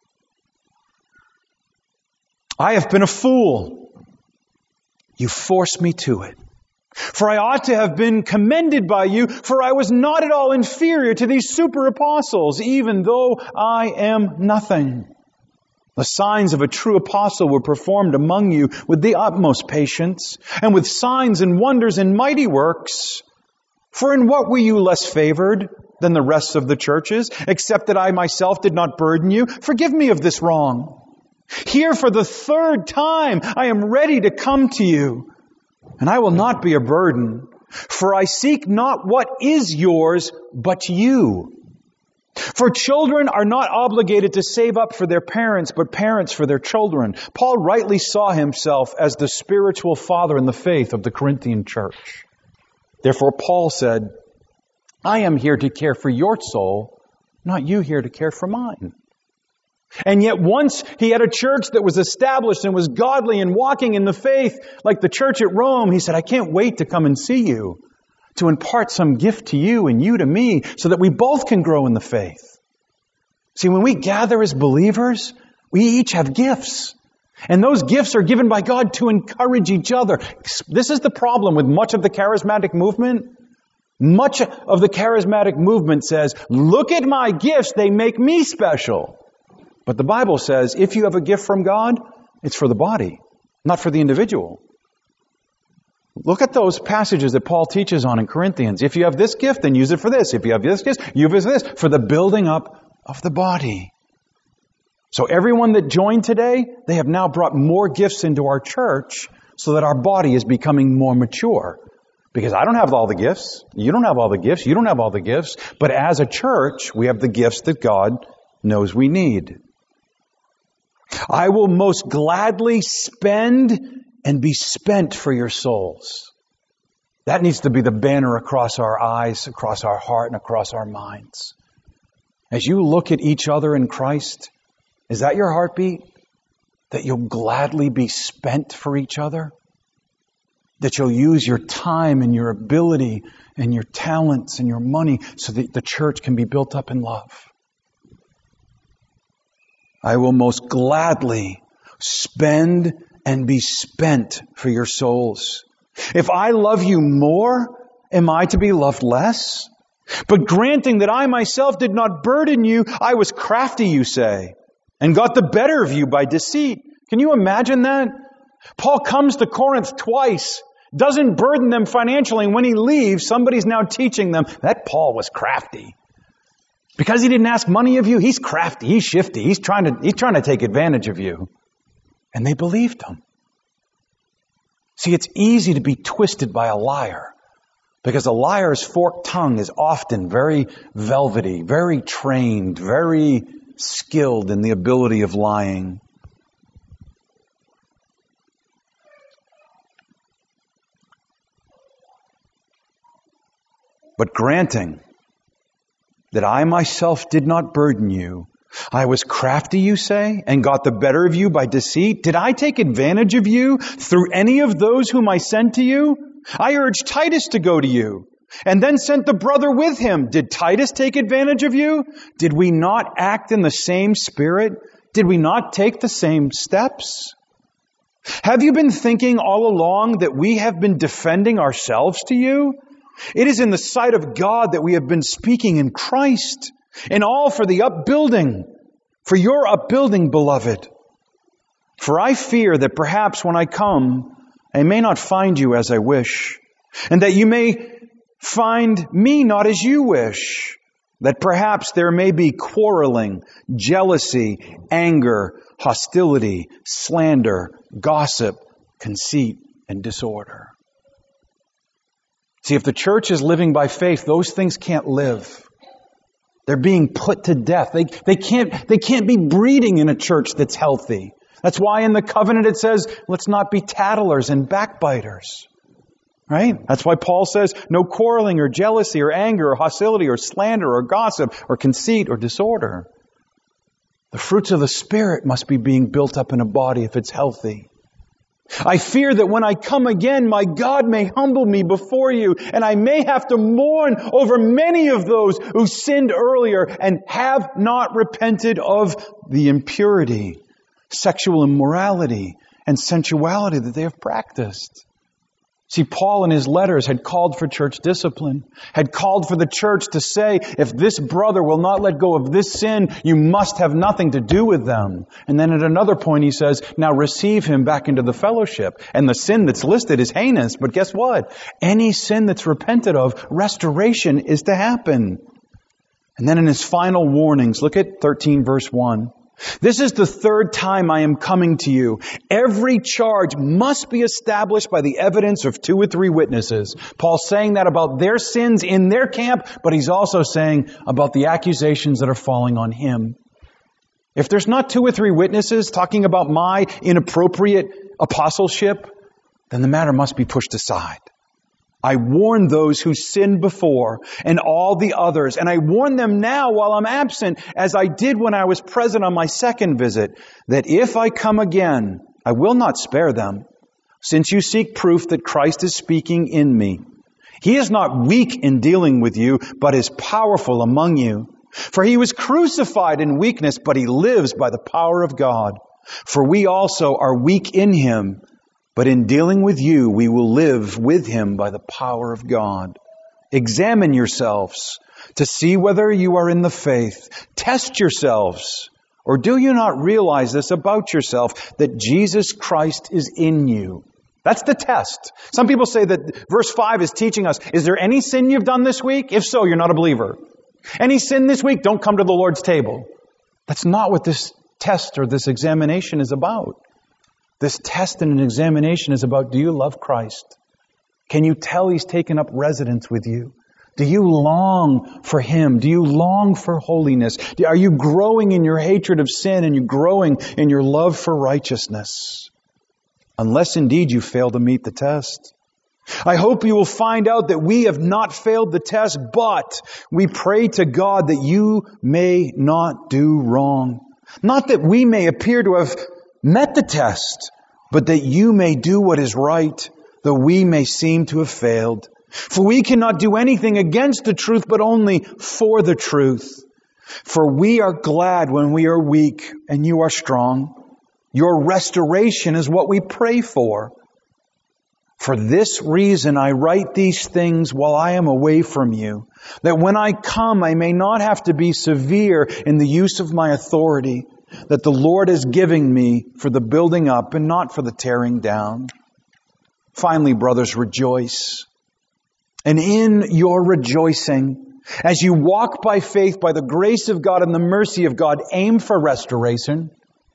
I have been a fool. You forced me to it. For I ought to have been commended by you, for I was not at all inferior to these super apostles, even though I am nothing. The signs of a true apostle were performed among you with the utmost patience, and with signs and wonders and mighty works. For in what were you less favored than the rest of the churches, except that I myself did not burden you? Forgive me of this wrong. Here for the third time I am ready to come to you, and I will not be a burden, for I seek not what is yours, but you. For children are not obligated to save up for their parents, but parents for their children. Paul rightly saw himself as the spiritual father in the faith of the Corinthian church. Therefore, Paul said, I am here to care for your soul, not you here to care for mine. And yet once he had a church that was established and was godly and walking in the faith, like the church at Rome, he said, I can't wait to come and see you, to impart some gift to you and you to me, so that we both can grow in the faith. See, when we gather as believers, we each have gifts. And those gifts are given by God to encourage each other. This is the problem with much of the charismatic movement. Much of the charismatic movement says, look at my gifts, they make me special. But the Bible says, if you have a gift from God, it's for the body, not for the individual. Look at those passages that Paul teaches on in Corinthians. If you have this gift, then use it for this. If you have this gift, use this for the building up of the body. So everyone that joined today, they have now brought more gifts into our church so that our body is becoming more mature. Because I don't have all the gifts. You don't have all the gifts. You don't have all the gifts. But as a church, we have the gifts that God knows we need. I will most gladly spend and be spent for your souls. That needs to be the banner across our eyes, across our heart, and across our minds. As you look at each other in Christ, is that your heartbeat? That you'll gladly be spent for each other? That you'll use your time and your ability and your talents and your money so that the church can be built up in love? I will most gladly spend and be spent for your souls. If I love you more, am I to be loved less? But granting that I myself did not burden you, I was crafty, you say, and got the better of you by deceit. Can you imagine that? Paul comes to Corinth twice, doesn't burden them financially, and when he leaves, somebody's now teaching them that Paul was crafty. Because he didn't ask money of you, he's crafty, he's shifty, he's trying to, he's trying to take advantage of you. And they believed him. See, it's easy to be twisted by a liar, because a liar's forked tongue is often very velvety, very trained, very skilled in the ability of lying. But granting that I myself did not burden you, I was crafty, you say, and got the better of you by deceit. Did I take advantage of you through any of those whom I sent to you? I urged Titus to go to you, and then sent the brother with him. Did Titus take advantage of you? Did we not act in the same spirit? Did we not take the same steps? Have you been thinking all along that we have been defending ourselves to you? It is in the sight of God that we have been speaking in Christ, and all for the upbuilding, for your upbuilding, beloved. For I fear that perhaps when I come, I may not find you as I wish, and that you may find me not as you wish, that perhaps there may be quarreling, jealousy, anger, hostility, slander, gossip, conceit, and disorder. See, if the church is living by faith, those things can't live. They're being put to death. They, they can't, they can't be breeding in a church that's healthy. That's why in the covenant it says, let's not be tattlers and backbiters. Right? That's why Paul says, no quarreling or jealousy or anger or hostility or slander or gossip or conceit or disorder. The fruits of the Spirit must be being built up in a body if it's healthy. I fear that when I come again, my God may humble me before you, and I may have to mourn over many of those who sinned earlier and have not repented of the impurity, sexual immorality, and sensuality that they have practiced. See, Paul in his letters had called for church discipline, had called for the church to say, if this brother will not let go of this sin, you must have nothing to do with them. And then at another point he says, now receive him back into the fellowship. And the sin that's listed is heinous, but guess what? Any sin that's repented of, restoration is to happen. And then in his final warnings, look at thirteen verse one. This is the third time I am coming to you. Every charge must be established by the evidence of two or three witnesses. Paul's saying that about their sins in their camp, but he's also saying about the accusations that are falling on him. If there's not two or three witnesses talking about my inappropriate apostleship, then the matter must be pushed aside. I warned those who sinned before and all the others, and I warn them now while I'm absent, as I did when I was present on my second visit, that if I come again, I will not spare them, since you seek proof that Christ is speaking in me. He is not weak in dealing with you, but is powerful among you. For he was crucified in weakness, but he lives by the power of God. For we also are weak in him, but in dealing with you, we will live with him by the power of God. Examine yourselves to see whether you are in the faith. Test yourselves. Or do you not realize this about yourself, that Jesus Christ is in you? That's the test. Some people say that verse five is teaching us, is there any sin you've done this week? If so, you're not a believer. Any sin this week, don't come to the Lord's table. That's not what this test or this examination is about. This test and an examination is about, do you love Christ? Can you tell He's taken up residence with you? Do you long for Him? Do you long for holiness? Are you growing in your hatred of sin and you growing in your love for righteousness? Unless indeed you fail to meet the test. I hope you will find out that we have not failed the test, but we pray to God that you may not do wrong. Not that we may appear to have met the test, but that you may do what is right, though we may seem to have failed. For we cannot do anything against the truth, but only for the truth. For we are glad when we are weak and you are strong. Your restoration is what we pray for. For this reason I write these things while I am away from you, that when I come I may not have to be severe in the use of my authority, that the Lord is giving me for the building up and not for the tearing down. Finally, brothers, rejoice. And in your rejoicing, as you walk by faith, by the grace of God and the mercy of God, aim for restoration.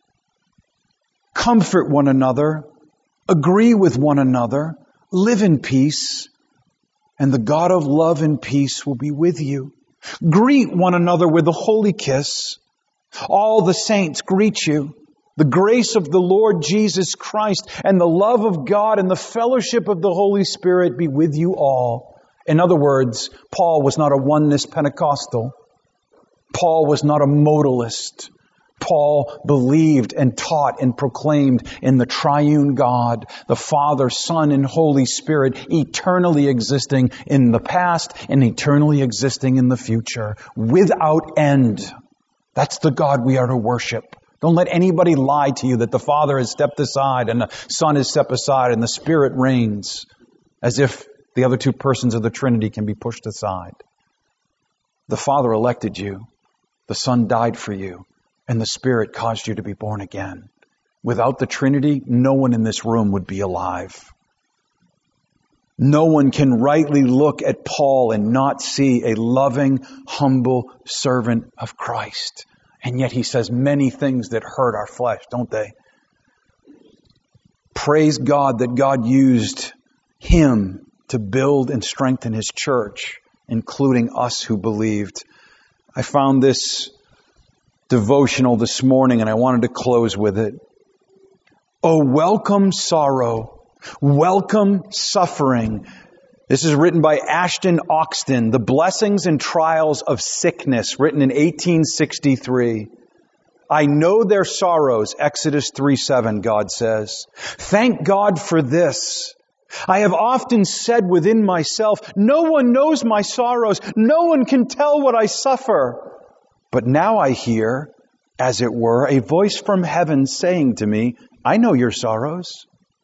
Comfort one another. Agree with one another. Live in peace. And the God of love and peace will be with you. Greet one another with a holy kiss. All the saints greet you. The grace of the Lord Jesus Christ and the love of God and the fellowship of the Holy Spirit be with you all. In other words, Paul was not a oneness Pentecostal. Paul was not a modalist. Paul believed and taught and proclaimed in the triune God, the Father, Son, and Holy Spirit, eternally existing in the past and eternally existing in the future, without end. That's the God we are to worship. Don't let anybody lie to you that the Father has stepped aside and the Son has stepped aside and the Spirit reigns, as if the other two persons of the Trinity can be pushed aside. The Father elected you. The Son died for you. And the Spirit caused you to be born again. Without the Trinity, no one in this room would be alive. No one can rightly look at Paul and not see a loving, humble servant of Christ. And yet he says many things that hurt our flesh, don't they? Praise God that God used him to build and strengthen His church, including us who believed. I found this devotional this morning and I wanted to close with it. Oh, welcome sorrow, welcome suffering. This is written by Ashton Oxton, The Blessings and Trials of Sickness, written in eighteen sixty-three. I know their sorrows, Exodus three seven, God says. Thank God for this. I have often said within myself, no one knows my sorrows. No one can tell what I suffer. But now I hear, as it were, a voice from heaven saying to me, I know your sorrows.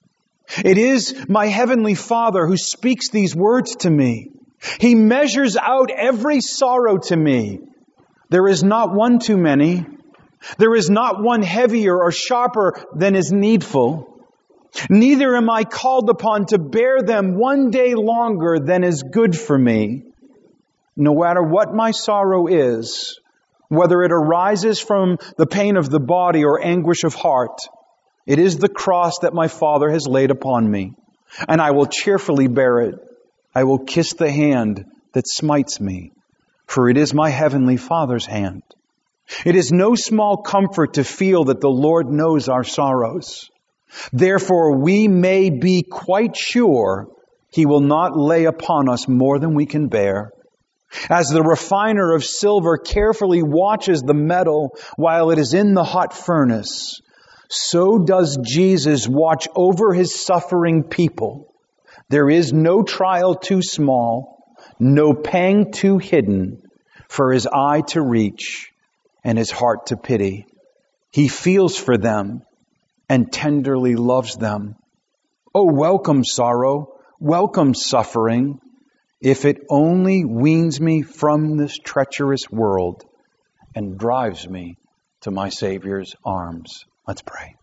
It is my heavenly Father who speaks these words to me. He measures out every sorrow to me. There is not one too many. There is not one heavier or sharper than is needful. Neither am I called upon to bear them one day longer than is good for me. No matter what my sorrow is, whether it arises from the pain of the body or anguish of heart, it is the cross that my Father has laid upon me, and I will cheerfully bear it. I will kiss the hand that smites me, for it is my heavenly Father's hand. It is no small comfort to feel that the Lord knows our sorrows. Therefore, we may be quite sure He will not lay upon us more than we can bear. As the refiner of silver carefully watches the metal while it is in the hot furnace, so does Jesus watch over His suffering people. There is no trial too small, no pang too hidden for His eye to reach and His heart to pity. He feels for them and tenderly loves them. Oh, welcome sorrow, welcome suffering, if it only weans me from this treacherous world and drives me to my Savior's arms. Let's pray.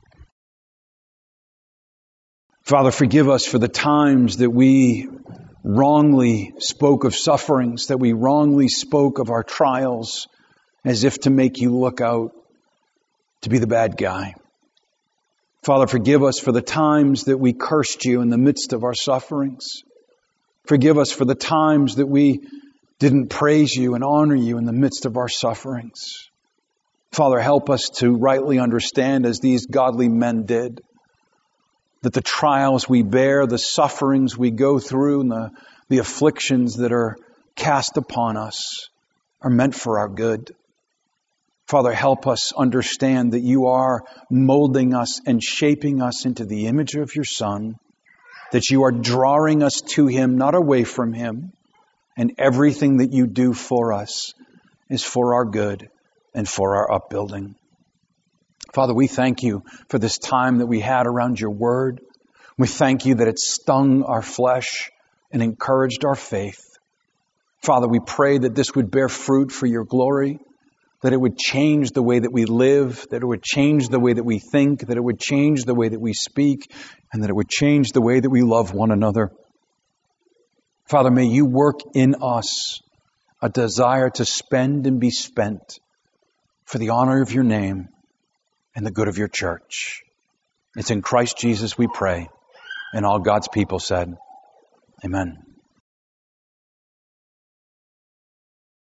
Father, forgive us for the times that we wrongly spoke of sufferings, that we wrongly spoke of our trials as if to make you look out to be the bad guy. Father, forgive us for the times that we cursed you in the midst of our sufferings. Forgive us for the times that we didn't praise you and honor you in the midst of our sufferings. Father, help us to rightly understand, as these godly men did, that the trials we bear, the sufferings we go through, and the, the afflictions that are cast upon us are meant for our good. Father, help us understand that you are molding us and shaping us into the image of your Son, that you are drawing us to Him, not away from Him, and everything that you do for us is for our good and for our upbuilding. Father, we thank you for this time that we had around your word. We thank you that it stung our flesh and encouraged our faith. Father, we pray that this would bear fruit for your glory, that it would change the way that we live, that it would change the way that we think, that it would change the way that we speak, and that it would change the way that we love one another. Father, may you work in us a desire to spend and be spent for the honor of your name and the good of your church. It's in Christ Jesus we pray. And all God's people said, Amen.